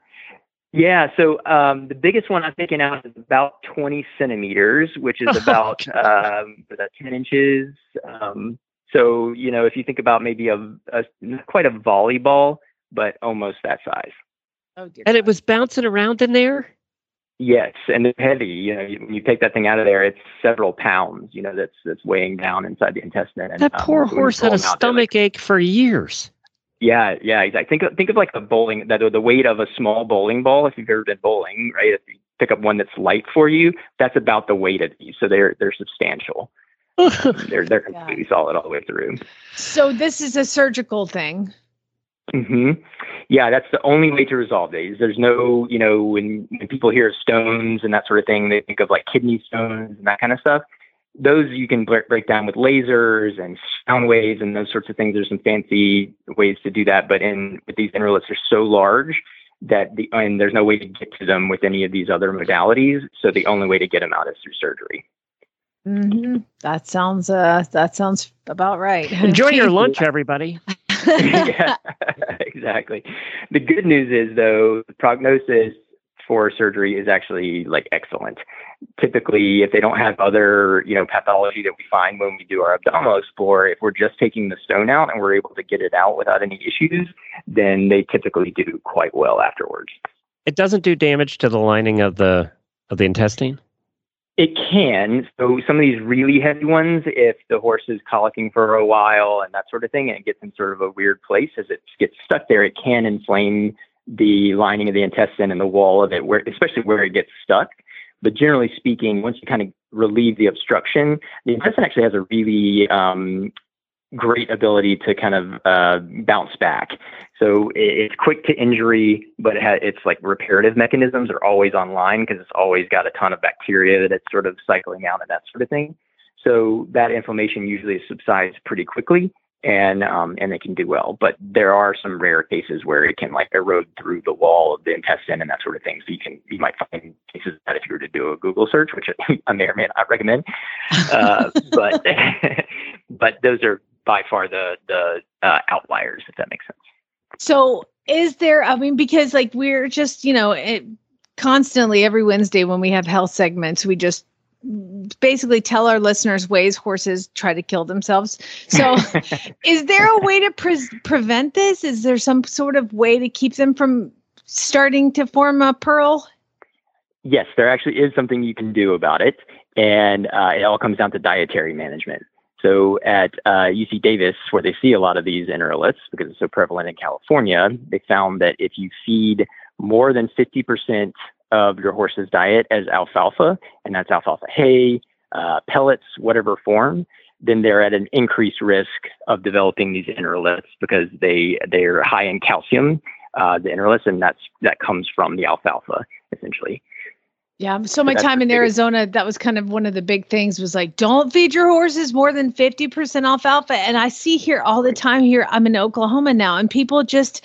[SPEAKER 8] Yeah, so um, the biggest one I'm thinking out is about twenty centimeters, which is about oh, um, about ten inches. Um, so, you know, if you think about maybe a, a not quite a volleyball, but almost that size.
[SPEAKER 4] Oh, dear
[SPEAKER 1] and
[SPEAKER 4] God.
[SPEAKER 1] It was bouncing around in there?
[SPEAKER 8] Yes, and it's heavy. You know, you, when you take that thing out of there, it's several pounds, you know, that's that's weighing down inside the intestine. And,
[SPEAKER 1] that poor
[SPEAKER 8] um,
[SPEAKER 1] horse had a stomach there, like, ache for years.
[SPEAKER 8] Yeah, yeah, exactly. Think of, think of like a bowling, that the weight of a small bowling ball, if you've ever been bowling, right? If you pick up one that's light for you, that's about the weight of these. So they're they're substantial. um, they're they're completely yeah. solid all the way through.
[SPEAKER 4] So this is a surgical thing.
[SPEAKER 8] Mm-hmm. Yeah, that's the only way to resolve these. There's no, you know, when, when people hear stones and that sort of thing, they think of like kidney stones and that kind of stuff. Those you can break, break down with lasers and sound waves and those sorts of things. There's some fancy ways to do that. But in with these enteroliths, they're so large that the and there's no way to get to them with any of these other modalities. So the only way to get them out is through surgery.
[SPEAKER 4] Mm-hmm. That sounds uh, that sounds about right.
[SPEAKER 1] Enjoy your lunch, everybody.
[SPEAKER 8] Yeah, exactly. The good news is, though, the prognosis for surgery is actually like excellent. Typically, if they don't have other, you know, pathology that we find when we do our abdominal explore, if we're just taking the stone out and we're able to get it out without any issues, then they typically do quite well afterwards.
[SPEAKER 1] It doesn't do damage to the lining of the of the intestine?
[SPEAKER 8] It can. So some of these really heavy ones, if the horse is colicking for a while and that sort of thing, and it gets in sort of a weird place as it gets stuck there, it can inflame the lining of the intestine and the wall of it, where especially where it gets stuck. But generally speaking, once you kind of relieve the obstruction, the intestine actually has a really um, great ability to kind of uh, bounce back. So it's quick to injury, but it ha- it's like reparative mechanisms are always online because it's always got a ton of bacteria that it's sort of cycling out and that sort of thing. So that inflammation usually subsides pretty quickly, and um, and they can do well. But there are some rare cases where it can like erode through the wall of the intestine and that sort of thing. So you can you might find cases that if you were to do a Google search, which I may or may not recommend, uh, but but those are by far the the uh, outliers, if that makes sense.
[SPEAKER 4] So is there, I mean, because like we're just, you know, it, constantly every Wednesday when we have health segments, we just basically tell our listeners ways horses try to kill themselves. So is there a way to pre- prevent this? Is there some sort of way to keep them from starting to form a pearl?
[SPEAKER 8] Yes, there actually is something you can do about it. And uh, it all comes down to dietary management. So at uh, U C Davis, where they see a lot of these enteroliths, because it's so prevalent in California, they found that if you feed more than fifty percent of your horse's diet as alfalfa, and that's alfalfa hay, uh, pellets, whatever form, then they're at an increased risk of developing these enteroliths because they, they're high in calcium, uh, the enteroliths, and that's, that comes from the alfalfa, essentially.
[SPEAKER 4] Yeah. So my time in Arizona, that was kind of one of the big things was like, don't feed your horses more than fifty percent alfalfa. And I see here all the time here, I'm in Oklahoma now, and people just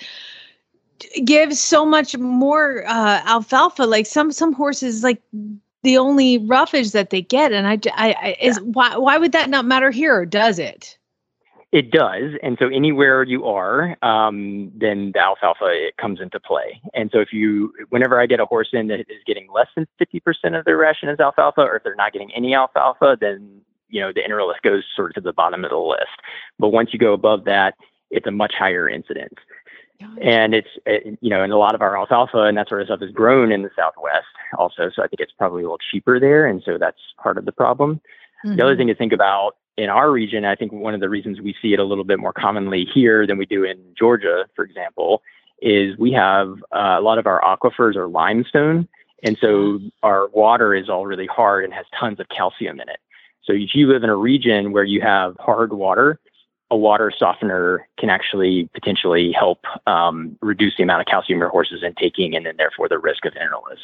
[SPEAKER 4] give so much more uh, alfalfa. Like some, some horses, like the only roughage that they get. And I, I, I is why, why would that not matter here? Or does it?
[SPEAKER 8] It does. And so anywhere you are, um, then the alfalfa, it comes into play. And so if you, whenever I get a horse in that is getting less than fifty percent of their ration as alfalfa, or if they're not getting any alfalfa, then, you know, the enterolith goes sort of to the bottom of the list. But once you go above that, it's a much higher incidence. And it's, it, you know, and a lot of our alfalfa and that sort of stuff is grown in the Southwest also. So I think it's probably a little cheaper there. And so that's part of the problem. Mm-hmm. The other thing to think about in our region, I think one of the reasons we see it a little bit more commonly here than we do in Georgia, for example, is we have uh, a lot of our aquifers are limestone. And so our water is all really hard and has tons of calcium in it. So if you live in a region where you have hard water, a water softener can actually potentially help um, reduce the amount of calcium your horse is intaking, and then therefore the risk of enteroliths.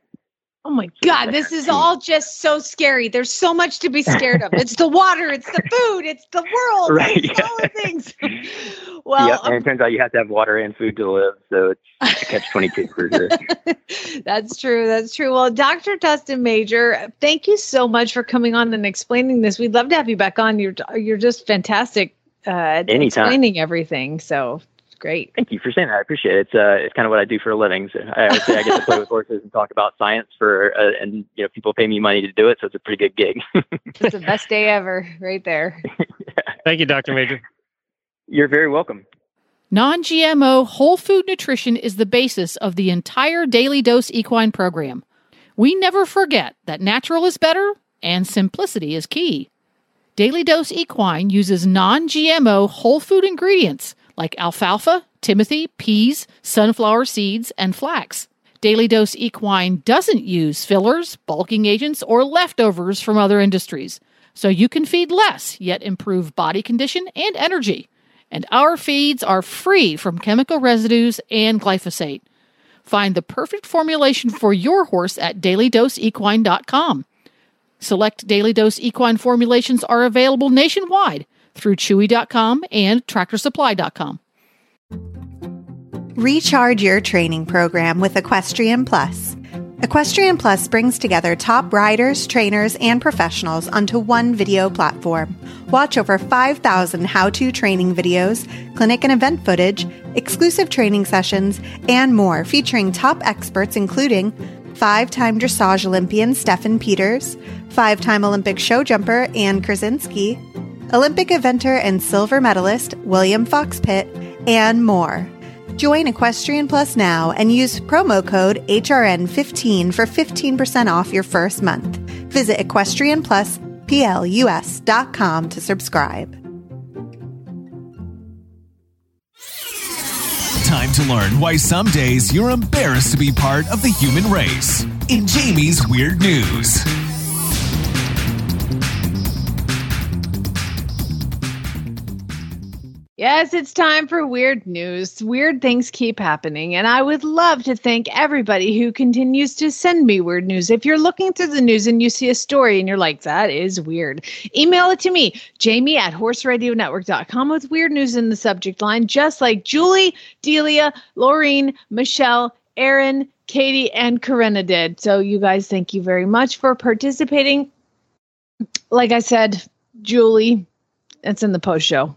[SPEAKER 4] Oh my God, this is all just so scary. There's so much to be scared of. It's the water, it's the food, it's the world,
[SPEAKER 8] right,
[SPEAKER 4] it's
[SPEAKER 8] yeah.
[SPEAKER 4] all the things. Well,
[SPEAKER 8] yep, and it turns out you have to have water and food to live, so it's a catch twenty-two for sure.
[SPEAKER 4] That's true, that's true. Well, Doctor Dustin Major, thank you so much for coming on and explaining this. We'd love to have you back on. You're you're just fantastic uh, at
[SPEAKER 8] Anytime.
[SPEAKER 4] explaining everything, so great.
[SPEAKER 8] Thank you for saying that. I appreciate it. It's uh, it's kind of what I do for a living. So I always say I get to play with horses and talk about science for, uh, and you know, people pay me money to do it, so it's a pretty good gig.
[SPEAKER 4] It's the best day ever, right there.
[SPEAKER 8] Yeah.
[SPEAKER 1] Thank you, Doctor Major.
[SPEAKER 8] You're very welcome.
[SPEAKER 9] Non-G M O whole food nutrition is the basis of the entire Daily Dose Equine program. We never forget that natural is better and simplicity is key. Daily Dose Equine uses non-G M O whole food ingredients like alfalfa, timothy, peas, sunflower seeds, and flax. Daily Dose Equine doesn't use fillers, bulking agents, or leftovers from other industries, so you can feed less, yet improve body condition and energy. And our feeds are free from chemical residues and glyphosate. Find the perfect formulation for your horse at daily dose equine dot com. Select Daily Dose Equine formulations are available nationwide through chewy dot com and tractor supply dot com.
[SPEAKER 6] Recharge your training program with Equestrian Plus. Equestrian Plus brings together top riders, trainers, and professionals onto one video platform. Watch over five thousand how-to training videos, clinic and event footage, exclusive training sessions, and more featuring top experts including five-time dressage Olympian Stefan Peters, five-time Olympic show jumper Ann Krasinski, Olympic eventer and silver medalist William Fox Pitt, and more. Join Equestrian Plus now and use promo code H R N fifteen for fifteen percent off your first month. Visit equestrian plus plus dot com to subscribe.
[SPEAKER 5] time to learn why some days you're embarrassed to be part of the human race. In Jamie's Weird News.
[SPEAKER 4] Yes, it's time for weird news. Weird things keep happening, and I would love to thank everybody who continues to send me weird news. If you're looking through the news and you see a story and you're like, that is weird, email it to me, Jamie at horse radio network dot com with weird news in the subject line, just like Julie, Delia, Laureen, Michelle, Aaron, Katie, and Corinna did. So you guys, thank you very much for participating. Like I said, Julie, it's in the post show.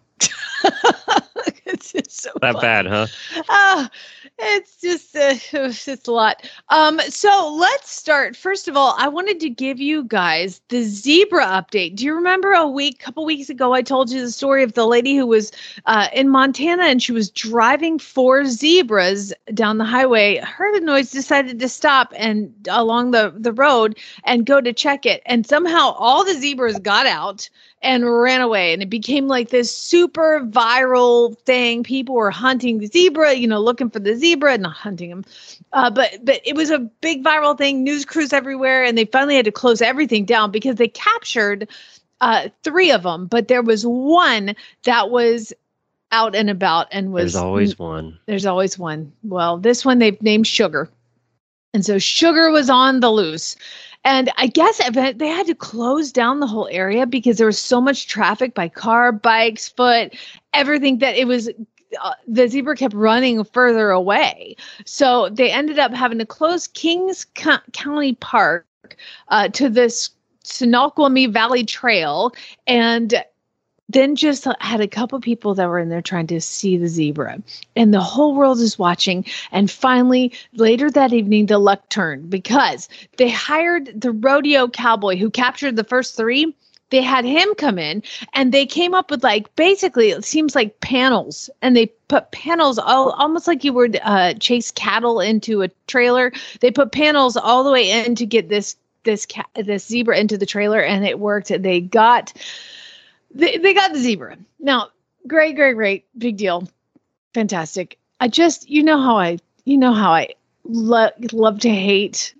[SPEAKER 4] It's just so
[SPEAKER 1] that
[SPEAKER 4] funny.
[SPEAKER 1] bad, huh?
[SPEAKER 4] Ah, it's just uh, it's just a lot. Um, so let's start. First of all, I wanted to give you guys the zebra update. Do you remember a week, couple weeks ago, I told you the story of the lady who was uh, in Montana and she was driving four zebras down the highway, heard a noise, decided to stop and along the, the road and go to check it. And somehow all the zebras got out and ran away. And it became like this super viral thing. People were hunting the zebra, you know, looking for the zebra, not hunting them. Uh, but but it was a big viral thing, news crews everywhere. And they finally had to close everything down because they captured uh, three of them. But there was one that was out and about and was.
[SPEAKER 1] There's always one.
[SPEAKER 4] There's always one. Well, this one they've named Sugar. And so Sugar was on the loose. And I guess they had to close down the whole area because there was so much traffic by car, bikes, foot, everything that it was, uh, the zebra kept running further away. So they ended up having to close Kings Co- County Park uh, to this Snoqualmie Valley Trail. And then just had a couple people that were in there trying to see the zebra, and the whole world is watching. And finally, later that evening, the luck turned because they hired the rodeo cowboy who captured the first three. They had him come in and they came up with like, basically it seems like panels, and they put panels all almost like you would uh, chase cattle into a trailer. They put panels all the way in to get this, this, ca- this zebra into the trailer, and it worked. They got They they got the zebra. Now, great, great, great. Big deal. Fantastic. I just, you know how I, you know how I lo- love to hate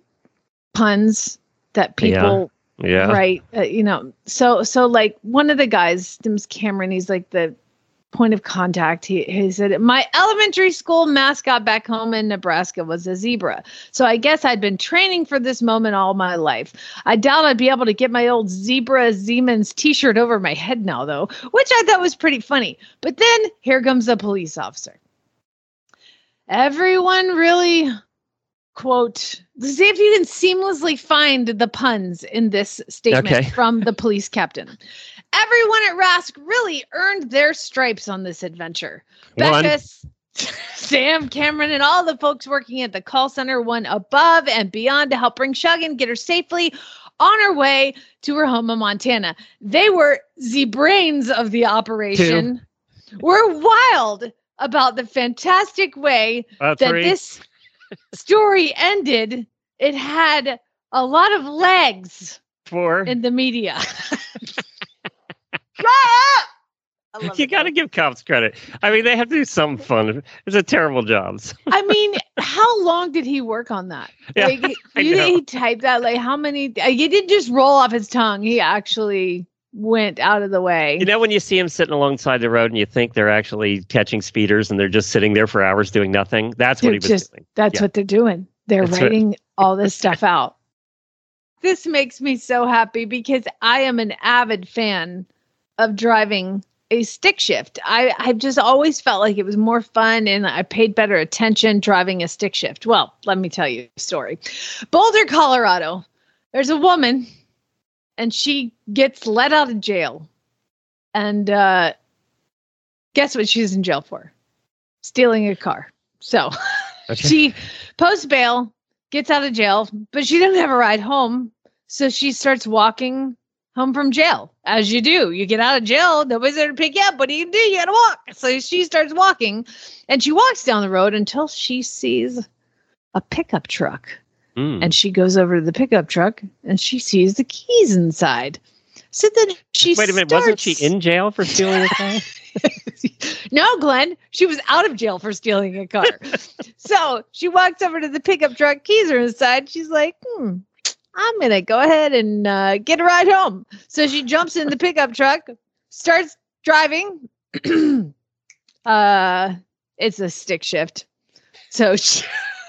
[SPEAKER 4] puns that people
[SPEAKER 1] Yeah. yeah.
[SPEAKER 4] write, uh, you know. So, so like one of the guys, Tim's Cameron, he's like the point of contact. He, he said, my elementary school mascot back home in Nebraska was a zebra. So I guess I'd been training for this moment all my life. I doubt I'd be able to get my old Zebra Siemens t-shirt over my head now, though, which I thought was pretty funny. But then here comes a police officer. Everyone really, quote, see if you can seamlessly find the puns in this statement
[SPEAKER 1] Okay.
[SPEAKER 4] from the police captain. Everyone at Rask really earned their stripes on this adventure.
[SPEAKER 1] One.
[SPEAKER 4] Becca, Sam, Cameron, and all the folks working at the call center went above and beyond to help bring Shug and get her safely on her way to her home in Montana. They were the brains of the operation. Two. We're wild about the fantastic way
[SPEAKER 1] Uh,
[SPEAKER 4] that
[SPEAKER 1] three.
[SPEAKER 4] this story ended. It had a lot of legs
[SPEAKER 1] Four.
[SPEAKER 4] in the media.
[SPEAKER 1] You got to give cops credit. I mean, they have to do something fun. It's a terrible job.
[SPEAKER 4] I mean, how long did he work on that?
[SPEAKER 1] Yeah,
[SPEAKER 4] Like,
[SPEAKER 1] I
[SPEAKER 4] you
[SPEAKER 1] know.
[SPEAKER 4] think he typed that? Like, how many? uh, He didn't just roll off his tongue. He actually went out of the way.
[SPEAKER 1] You know, when you see them sitting alongside the road and you think they're actually catching speeders and they're just sitting there for hours doing nothing, that's what
[SPEAKER 4] They're
[SPEAKER 1] he was
[SPEAKER 4] just-
[SPEAKER 1] doing.
[SPEAKER 4] That's
[SPEAKER 1] Yeah.
[SPEAKER 4] what they're doing. They're
[SPEAKER 1] That's
[SPEAKER 4] writing all this stuff out. This makes me so happy because I am an avid fan of driving a stick shift. I, I've just always felt like it was more fun and I paid better attention driving a stick shift. Well, let me tell you a story. Boulder, Colorado. There's a woman and she gets let out of jail. And uh, guess what she's in jail for? Stealing a car. So
[SPEAKER 1] Okay.
[SPEAKER 4] she posts bail, gets out of jail, but she doesn't have a ride home. So she starts walking home from jail, as you do. You get out of jail, nobody's there to pick you up. What do you do? You gotta walk. So she starts walking, and she walks down the road until she sees a pickup truck.
[SPEAKER 1] Mm.
[SPEAKER 4] And she goes over to the pickup truck, and she sees the keys inside. So then she
[SPEAKER 1] Wait a minute,
[SPEAKER 4] starts...
[SPEAKER 1] wasn't she in jail for stealing a car?
[SPEAKER 4] No, Glenn, she was out of jail for stealing a car. So she walks over to the pickup truck, keys are inside. She's like, hmm, I'm going to go ahead and uh, get a ride home. So she jumps in the pickup truck, starts driving. uh, it's a stick shift. So she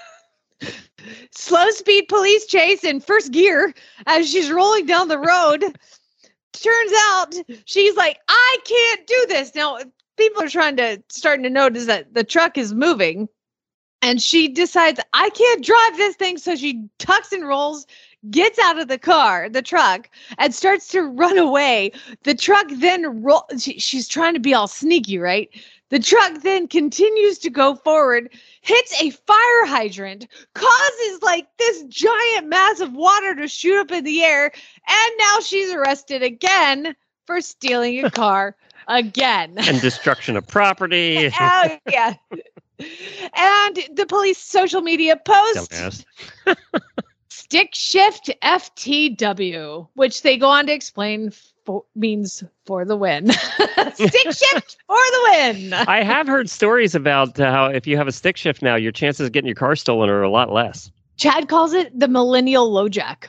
[SPEAKER 4] slow speed police chase in first gear as she's rolling down the road. Turns out she's like, I can't do this. Now, people are trying to starting to notice that the truck is moving, and she decides, I can't drive this thing. So she tucks and rolls, gets out of the car, the truck, and starts to run away. The truck then roll. She, she's trying to be all sneaky, right? The truck then continues to go forward, hits a fire hydrant, causes like this giant mass of water to shoot up in the air, and now she's arrested again for stealing a car again.
[SPEAKER 1] And destruction of property.
[SPEAKER 4] Oh, yeah. And the police social media post,
[SPEAKER 1] Dumbass.
[SPEAKER 4] stick shift F T W, which they go on to explain for, means for the win. Stick shift for the win.
[SPEAKER 1] I have heard stories about uh, how if you have a stick shift now, your chances of getting your car stolen are a lot less.
[SPEAKER 4] Chad calls it the millennial low jack.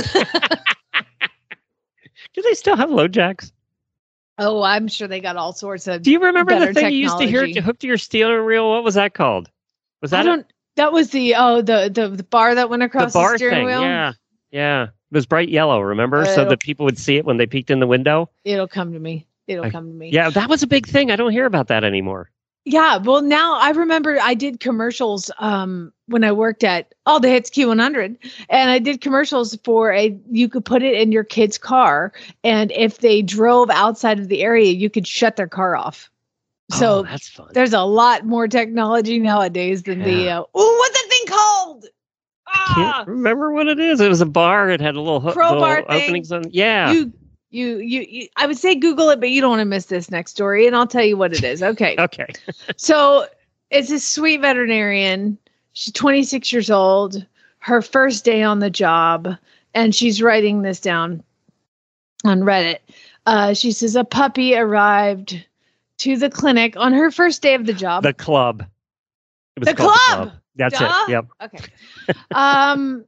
[SPEAKER 1] Do they still have low jacks?
[SPEAKER 4] Oh, I'm sure they got all sorts of.
[SPEAKER 1] Do you remember the thing
[SPEAKER 4] technology.
[SPEAKER 1] you used to hear hooked to your steering wheel? What was that called? Was that
[SPEAKER 4] I don't. That was the oh the the, the bar that went across
[SPEAKER 1] the, bar
[SPEAKER 4] the steering
[SPEAKER 1] thing?
[SPEAKER 4] wheel.
[SPEAKER 1] Yeah, yeah. It was bright yellow. Remember,
[SPEAKER 4] Uh,
[SPEAKER 1] so that people would see it when they peeked in the window.
[SPEAKER 4] It'll come to me. It'll
[SPEAKER 1] I-
[SPEAKER 4] come to me.
[SPEAKER 1] Yeah, that was a big thing. I don't hear about that anymore.
[SPEAKER 4] Yeah, well, now I remember I did commercials um, when I worked at All the Hits Q one hundred, and I did commercials for a. You could put it in your kid's car, and if they drove outside of the area, you could shut their car off. So
[SPEAKER 1] oh, that's fun.
[SPEAKER 4] there's a lot more technology nowadays than the.
[SPEAKER 1] Yeah.
[SPEAKER 4] Uh, oh, what's that thing called?
[SPEAKER 1] Can't
[SPEAKER 4] Ah,
[SPEAKER 1] remember what it is. It was a bar. It had a little hook,
[SPEAKER 4] Crowbar
[SPEAKER 1] little
[SPEAKER 4] thing.
[SPEAKER 1] openings on. Yeah.
[SPEAKER 4] you, you, you, you. I would say Google it, but you don't want to miss this next story, and I'll tell you what it is. Okay.
[SPEAKER 1] Okay.
[SPEAKER 4] So it's a sweet veterinarian. She's twenty-six years old, her first day on the job, and she's writing this down on Reddit. Uh, she says, a puppy arrived to the clinic on her first day of the job.
[SPEAKER 1] The club. It was
[SPEAKER 4] The
[SPEAKER 1] called
[SPEAKER 4] club!
[SPEAKER 1] That's
[SPEAKER 4] Duh.
[SPEAKER 1] it. Yep.
[SPEAKER 4] Okay. um,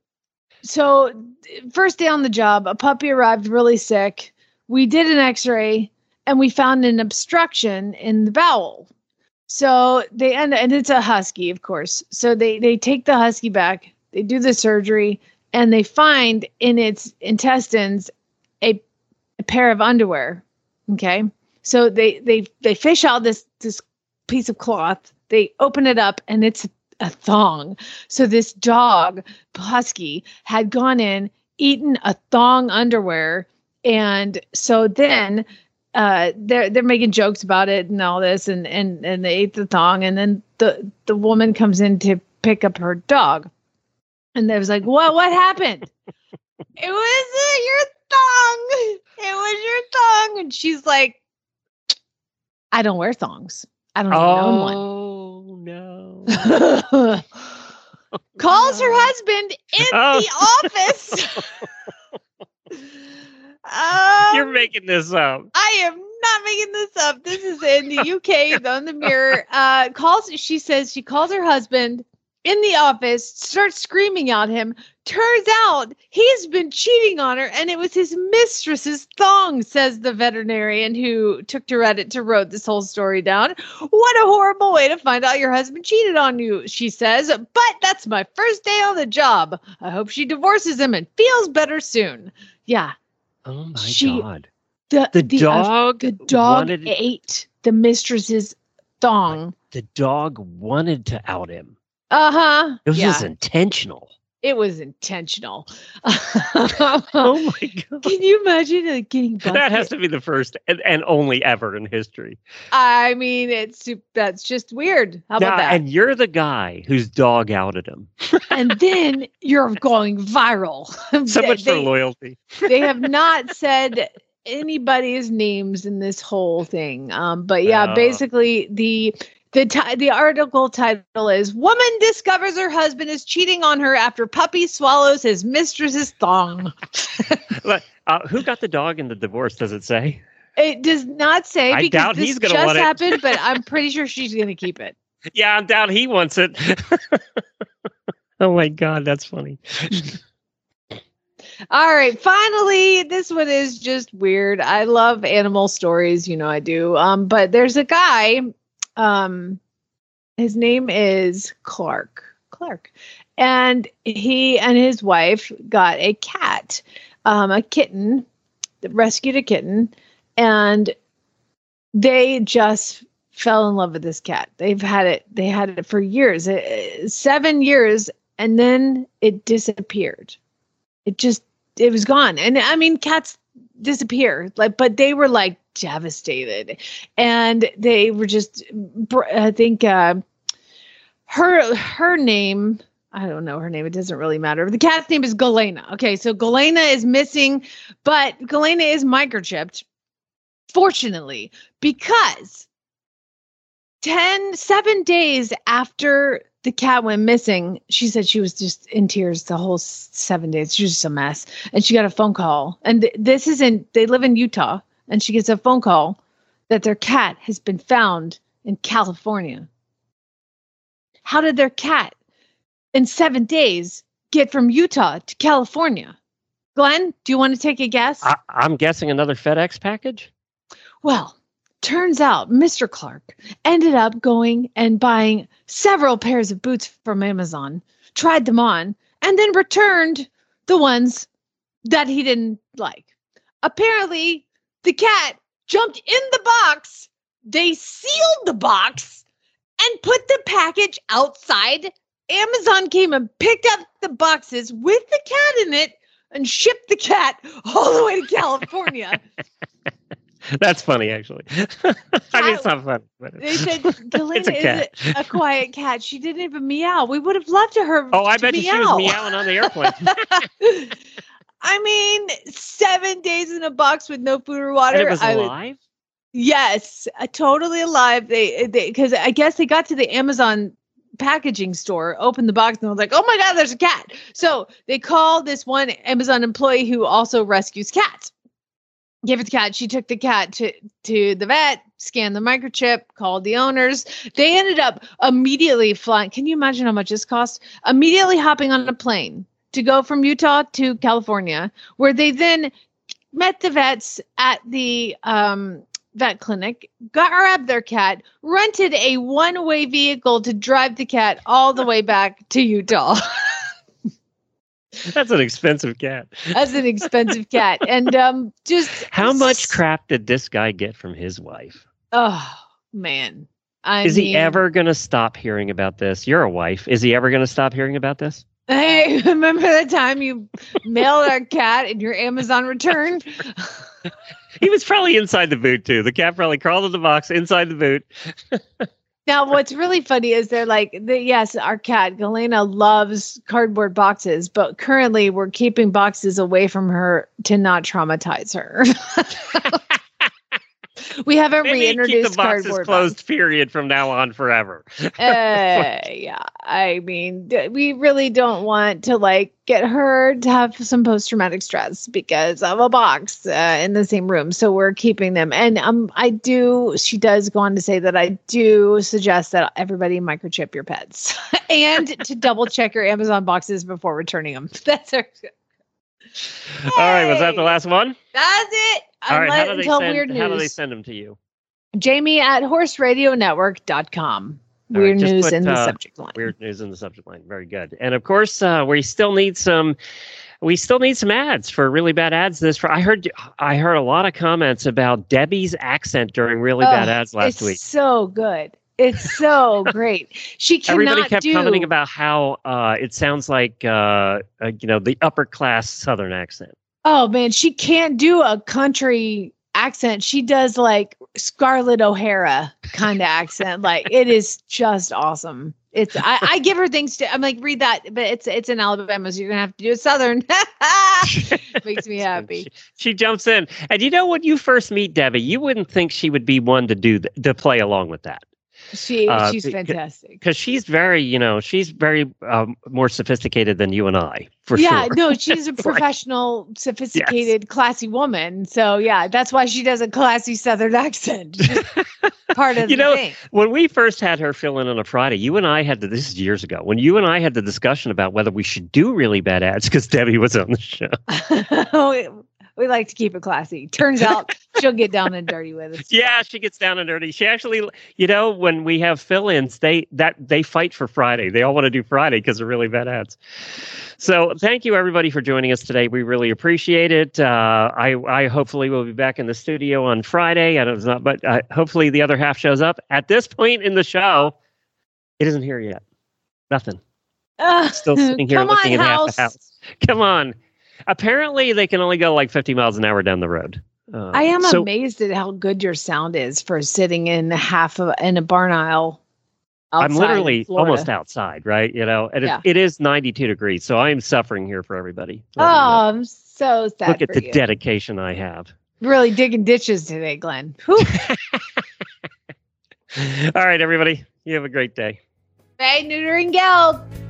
[SPEAKER 4] so first day on the job, a puppy arrived really sick. We did an x-ray and we found an obstruction in the bowel. So they end, and it's a husky, of course. So they, they take the husky back, they do the surgery, and they find in its intestines a, a pair of underwear. Okay. So they, they, they fish out this, this piece of cloth, they open it up, and it's a thong. So this dog, husky, had gone in, eaten a thong underwear. And so then uh, they're they're making jokes about it and all this, and, and, and they ate the thong. And then the, the woman comes in to pick up her dog. And they was like, what, what happened? It was uh, your thong. It was your thong. And she's like, I don't wear thongs. I don't even own one.
[SPEAKER 1] Oh no.
[SPEAKER 4] Calls her husband in
[SPEAKER 1] Oh.
[SPEAKER 4] the office. um,
[SPEAKER 1] You're making this up.
[SPEAKER 4] I am not making this up. This is in the U K on the Mirror. Uh, calls. She says she calls her husband in the office, starts screaming at him. Turns out he's been cheating on her, and it was his mistress's thong, says the veterinarian who took to Reddit to wrote this whole story down. What a horrible way to find out your husband cheated on you, she says. But that's my first day on the job. I hope she divorces him and feels better soon. Yeah.
[SPEAKER 1] Oh my
[SPEAKER 4] She-
[SPEAKER 1] god.
[SPEAKER 4] The,
[SPEAKER 1] The,
[SPEAKER 4] the, uh,
[SPEAKER 1] dog
[SPEAKER 4] the dog
[SPEAKER 1] wanted
[SPEAKER 4] ate the mistress's thong.
[SPEAKER 1] the dog wanted to out him.
[SPEAKER 4] Uh-huh.
[SPEAKER 1] It was
[SPEAKER 4] yeah.
[SPEAKER 1] just intentional.
[SPEAKER 4] It was intentional.
[SPEAKER 1] Oh my god.
[SPEAKER 4] Can you imagine like, getting busted?
[SPEAKER 1] That has to be the first and, and only ever in history.
[SPEAKER 4] I mean, it's that's just weird. How about
[SPEAKER 1] Now,
[SPEAKER 4] that?
[SPEAKER 1] and you're the guy whose dog outed him.
[SPEAKER 4] And then you're going viral.
[SPEAKER 1] So much for
[SPEAKER 4] they,
[SPEAKER 1] loyalty.
[SPEAKER 4] they have not said anybody's names in this whole thing. Um, but yeah,
[SPEAKER 1] Oh.
[SPEAKER 4] basically the the ti- the article title is "Woman Discovers Her Husband is Cheating on Her After Puppy Swallows His Mistress's Thong."
[SPEAKER 1] But, uh, who got the dog in the divorce? Does it say?
[SPEAKER 4] It does not say
[SPEAKER 1] I
[SPEAKER 4] because
[SPEAKER 1] doubt
[SPEAKER 4] this
[SPEAKER 1] he's gonna
[SPEAKER 4] just
[SPEAKER 1] want it.
[SPEAKER 4] happened, but I'm pretty sure she's going to keep it.
[SPEAKER 1] Yeah, I doubt he wants it. Oh my God, that's funny.
[SPEAKER 4] All right, finally, this one is just weird. I love animal stories, you know I do. Um, but there's a guy, um, his name is Clark. Clark. And he and his wife got a cat, um, a kitten, rescued a kitten, and they just fell in love with this cat. They've had it, they had it for years, uh, seven years, and then it disappeared. It just, it was gone. And I mean, cats disappear, like, but they were like devastated. And they were just, I think, uh, her, her name, I don't know her name. It doesn't really matter. The cat's name is Galena. Okay. So Galena is missing, but Galena is microchipped. Fortunately, because ten, seven days after the cat went missing, she said she was just in tears the whole seven days. She was just a mess. And she got a phone call. And th- this isn't, they live in Utah. And she gets a phone call that their cat has been found in California. How did their cat in seven days get from Utah to California? Glenn, do you want to take a guess?
[SPEAKER 1] I, I'm guessing another FedEx package.
[SPEAKER 4] Well, turns out Mister Clark ended up going and buying several pairs of boots from Amazon, tried them on, and then returned the ones that he didn't like. Apparently, the cat jumped in the box. They sealed the box and put the package outside. Amazon came and picked up the boxes with the cat in it and shipped the cat all the way to California.
[SPEAKER 1] That's funny, actually. I mean, it's not funny. But
[SPEAKER 4] They said Galena
[SPEAKER 1] a
[SPEAKER 4] is a, a quiet cat. She didn't even meow. We would have loved to her.
[SPEAKER 1] Oh, I
[SPEAKER 4] to
[SPEAKER 1] bet you
[SPEAKER 4] meow.
[SPEAKER 1] she was meowing on the airplane.
[SPEAKER 4] I mean, seven days in a box with no food or water.
[SPEAKER 1] And it was
[SPEAKER 4] I would-
[SPEAKER 1] alive?
[SPEAKER 4] yes, uh, totally alive. They, they, because I guess they got to the Amazon packaging store, opened the box, and was like, "Oh my God, there's a cat!" So they called this one Amazon employee who also rescues cats. Gave it the cat. She took the cat to, to the vet, scanned the microchip, called the owners. They ended up immediately flying. Can you imagine how much this cost? Immediately hopping on a plane to go from Utah to California, where they then met the vets at the um, vet clinic, got grabbed their cat, rented a one-way vehicle to drive the cat all the way back to Utah.
[SPEAKER 1] That's an expensive cat.
[SPEAKER 4] That's an expensive cat. And um, just
[SPEAKER 1] How much crap did this guy get from his wife?
[SPEAKER 4] Oh, man. I
[SPEAKER 1] Is
[SPEAKER 4] mean,
[SPEAKER 1] he ever going to stop hearing about this? You're a wife. Is he ever going to stop hearing about this?
[SPEAKER 4] Hey, remember the time you mailed our cat in your Amazon return?
[SPEAKER 1] He was probably inside the boot, too. The cat probably crawled in the box inside the boot.
[SPEAKER 4] Now, what's really funny is they're like, the, yes, our cat, Galena, loves cardboard boxes, but currently we're keeping boxes away from her to not traumatize her. We haven't
[SPEAKER 1] Maybe
[SPEAKER 4] reintroduced
[SPEAKER 1] keep the boxes
[SPEAKER 4] cardboard
[SPEAKER 1] closed,
[SPEAKER 4] boxes.
[SPEAKER 1] period, from now on forever.
[SPEAKER 4] uh, yeah, I mean, d- we really don't want to like get her to have some post-traumatic stress because of a box uh, in the same room. So we're keeping them. And um, I do, she does go on to say that I do suggest that everybody microchip your pets and to double check your Amazon boxes before returning them. That's our.
[SPEAKER 1] All right, was that the last one?
[SPEAKER 4] That's it.
[SPEAKER 1] All right, how
[SPEAKER 4] Unless-
[SPEAKER 1] do, they
[SPEAKER 4] until
[SPEAKER 1] send,
[SPEAKER 4] weird
[SPEAKER 1] how do they
[SPEAKER 4] news.
[SPEAKER 1] send them to you?
[SPEAKER 4] Jamie at horse radio network dot com.
[SPEAKER 1] All right,
[SPEAKER 4] Weird
[SPEAKER 1] just
[SPEAKER 4] news
[SPEAKER 1] put,
[SPEAKER 4] in the
[SPEAKER 1] uh,
[SPEAKER 4] subject line.
[SPEAKER 1] Weird news in the subject line. Very good. And of course, uh, we still need some. We still need some ads for really bad ads. This for I heard. I heard a lot of comments about Debbie's accent during really bad
[SPEAKER 4] Oh,
[SPEAKER 1] ads last
[SPEAKER 4] it's
[SPEAKER 1] week.
[SPEAKER 4] So good. It's so great. She cannot
[SPEAKER 1] Everybody kept
[SPEAKER 4] do.
[SPEAKER 1] commenting about how uh, it sounds like uh, uh, you know the upper class Southern accent.
[SPEAKER 4] Oh man, she can't do a country accent. She does like Scarlett O'Hara kind of accent. Like it is just awesome. It's I, I give her things to. I'm like read that, but it's it's in Alabama, so you're gonna have to do a Southern. Makes me happy.
[SPEAKER 1] She, she jumps in, and you know when you first meet Debbie, you wouldn't think she would be one to do th- to play along with that.
[SPEAKER 4] She
[SPEAKER 1] Uh,
[SPEAKER 4] she's
[SPEAKER 1] beca-
[SPEAKER 4] fantastic.
[SPEAKER 1] Because she's very, you know, she's very um, more sophisticated than you and I, for
[SPEAKER 4] yeah,
[SPEAKER 1] sure.
[SPEAKER 4] no, she's a
[SPEAKER 1] Right.
[SPEAKER 4] professional, sophisticated, classy woman. So yeah, that's why she does a classy Southern accent. Just part of
[SPEAKER 1] You
[SPEAKER 4] the
[SPEAKER 1] know,
[SPEAKER 4] thing.
[SPEAKER 1] when we first had her fill in on a Friday, you and I had to, this is years ago, when you and I had the discussion about whether we should do really bad ads because Debbie was on the show.
[SPEAKER 4] we, we like to keep it classy. Turns out she'll get down and dirty with us.
[SPEAKER 1] Yeah, she gets down and dirty. She actually, you know, when we have fill-ins, they that they fight for Friday. They all want to do Friday because they're really bad ads. So thank you everybody for joining us today. We really appreciate it. Uh, I I hopefully will be back in the studio on Friday. I don't know, but uh, hopefully the other half shows up. At this point in the show, it isn't here yet. Nothing.
[SPEAKER 4] Uh,
[SPEAKER 1] Still sitting here
[SPEAKER 4] come
[SPEAKER 1] looking
[SPEAKER 4] on,
[SPEAKER 1] at half
[SPEAKER 4] house.
[SPEAKER 1] the house. Come on. Apparently, they can only go like fifty miles an hour down the road. Uh,
[SPEAKER 4] I am
[SPEAKER 1] so,
[SPEAKER 4] amazed at how good your sound is for sitting in half of in a barn aisle.
[SPEAKER 1] I'm
[SPEAKER 4] outside
[SPEAKER 1] literally
[SPEAKER 4] in Florida.
[SPEAKER 1] almost outside, right? You know, and
[SPEAKER 4] Yeah.
[SPEAKER 1] it, it is ninety-two degrees, so I am suffering here for everybody.
[SPEAKER 4] Oh, I'm so sad.
[SPEAKER 1] Look at
[SPEAKER 4] for
[SPEAKER 1] the
[SPEAKER 4] you.
[SPEAKER 1] dedication I have.
[SPEAKER 4] Really digging ditches today, Glenn. Whew.
[SPEAKER 1] All right, everybody. You have a great day.
[SPEAKER 4] Hey, neutering guild.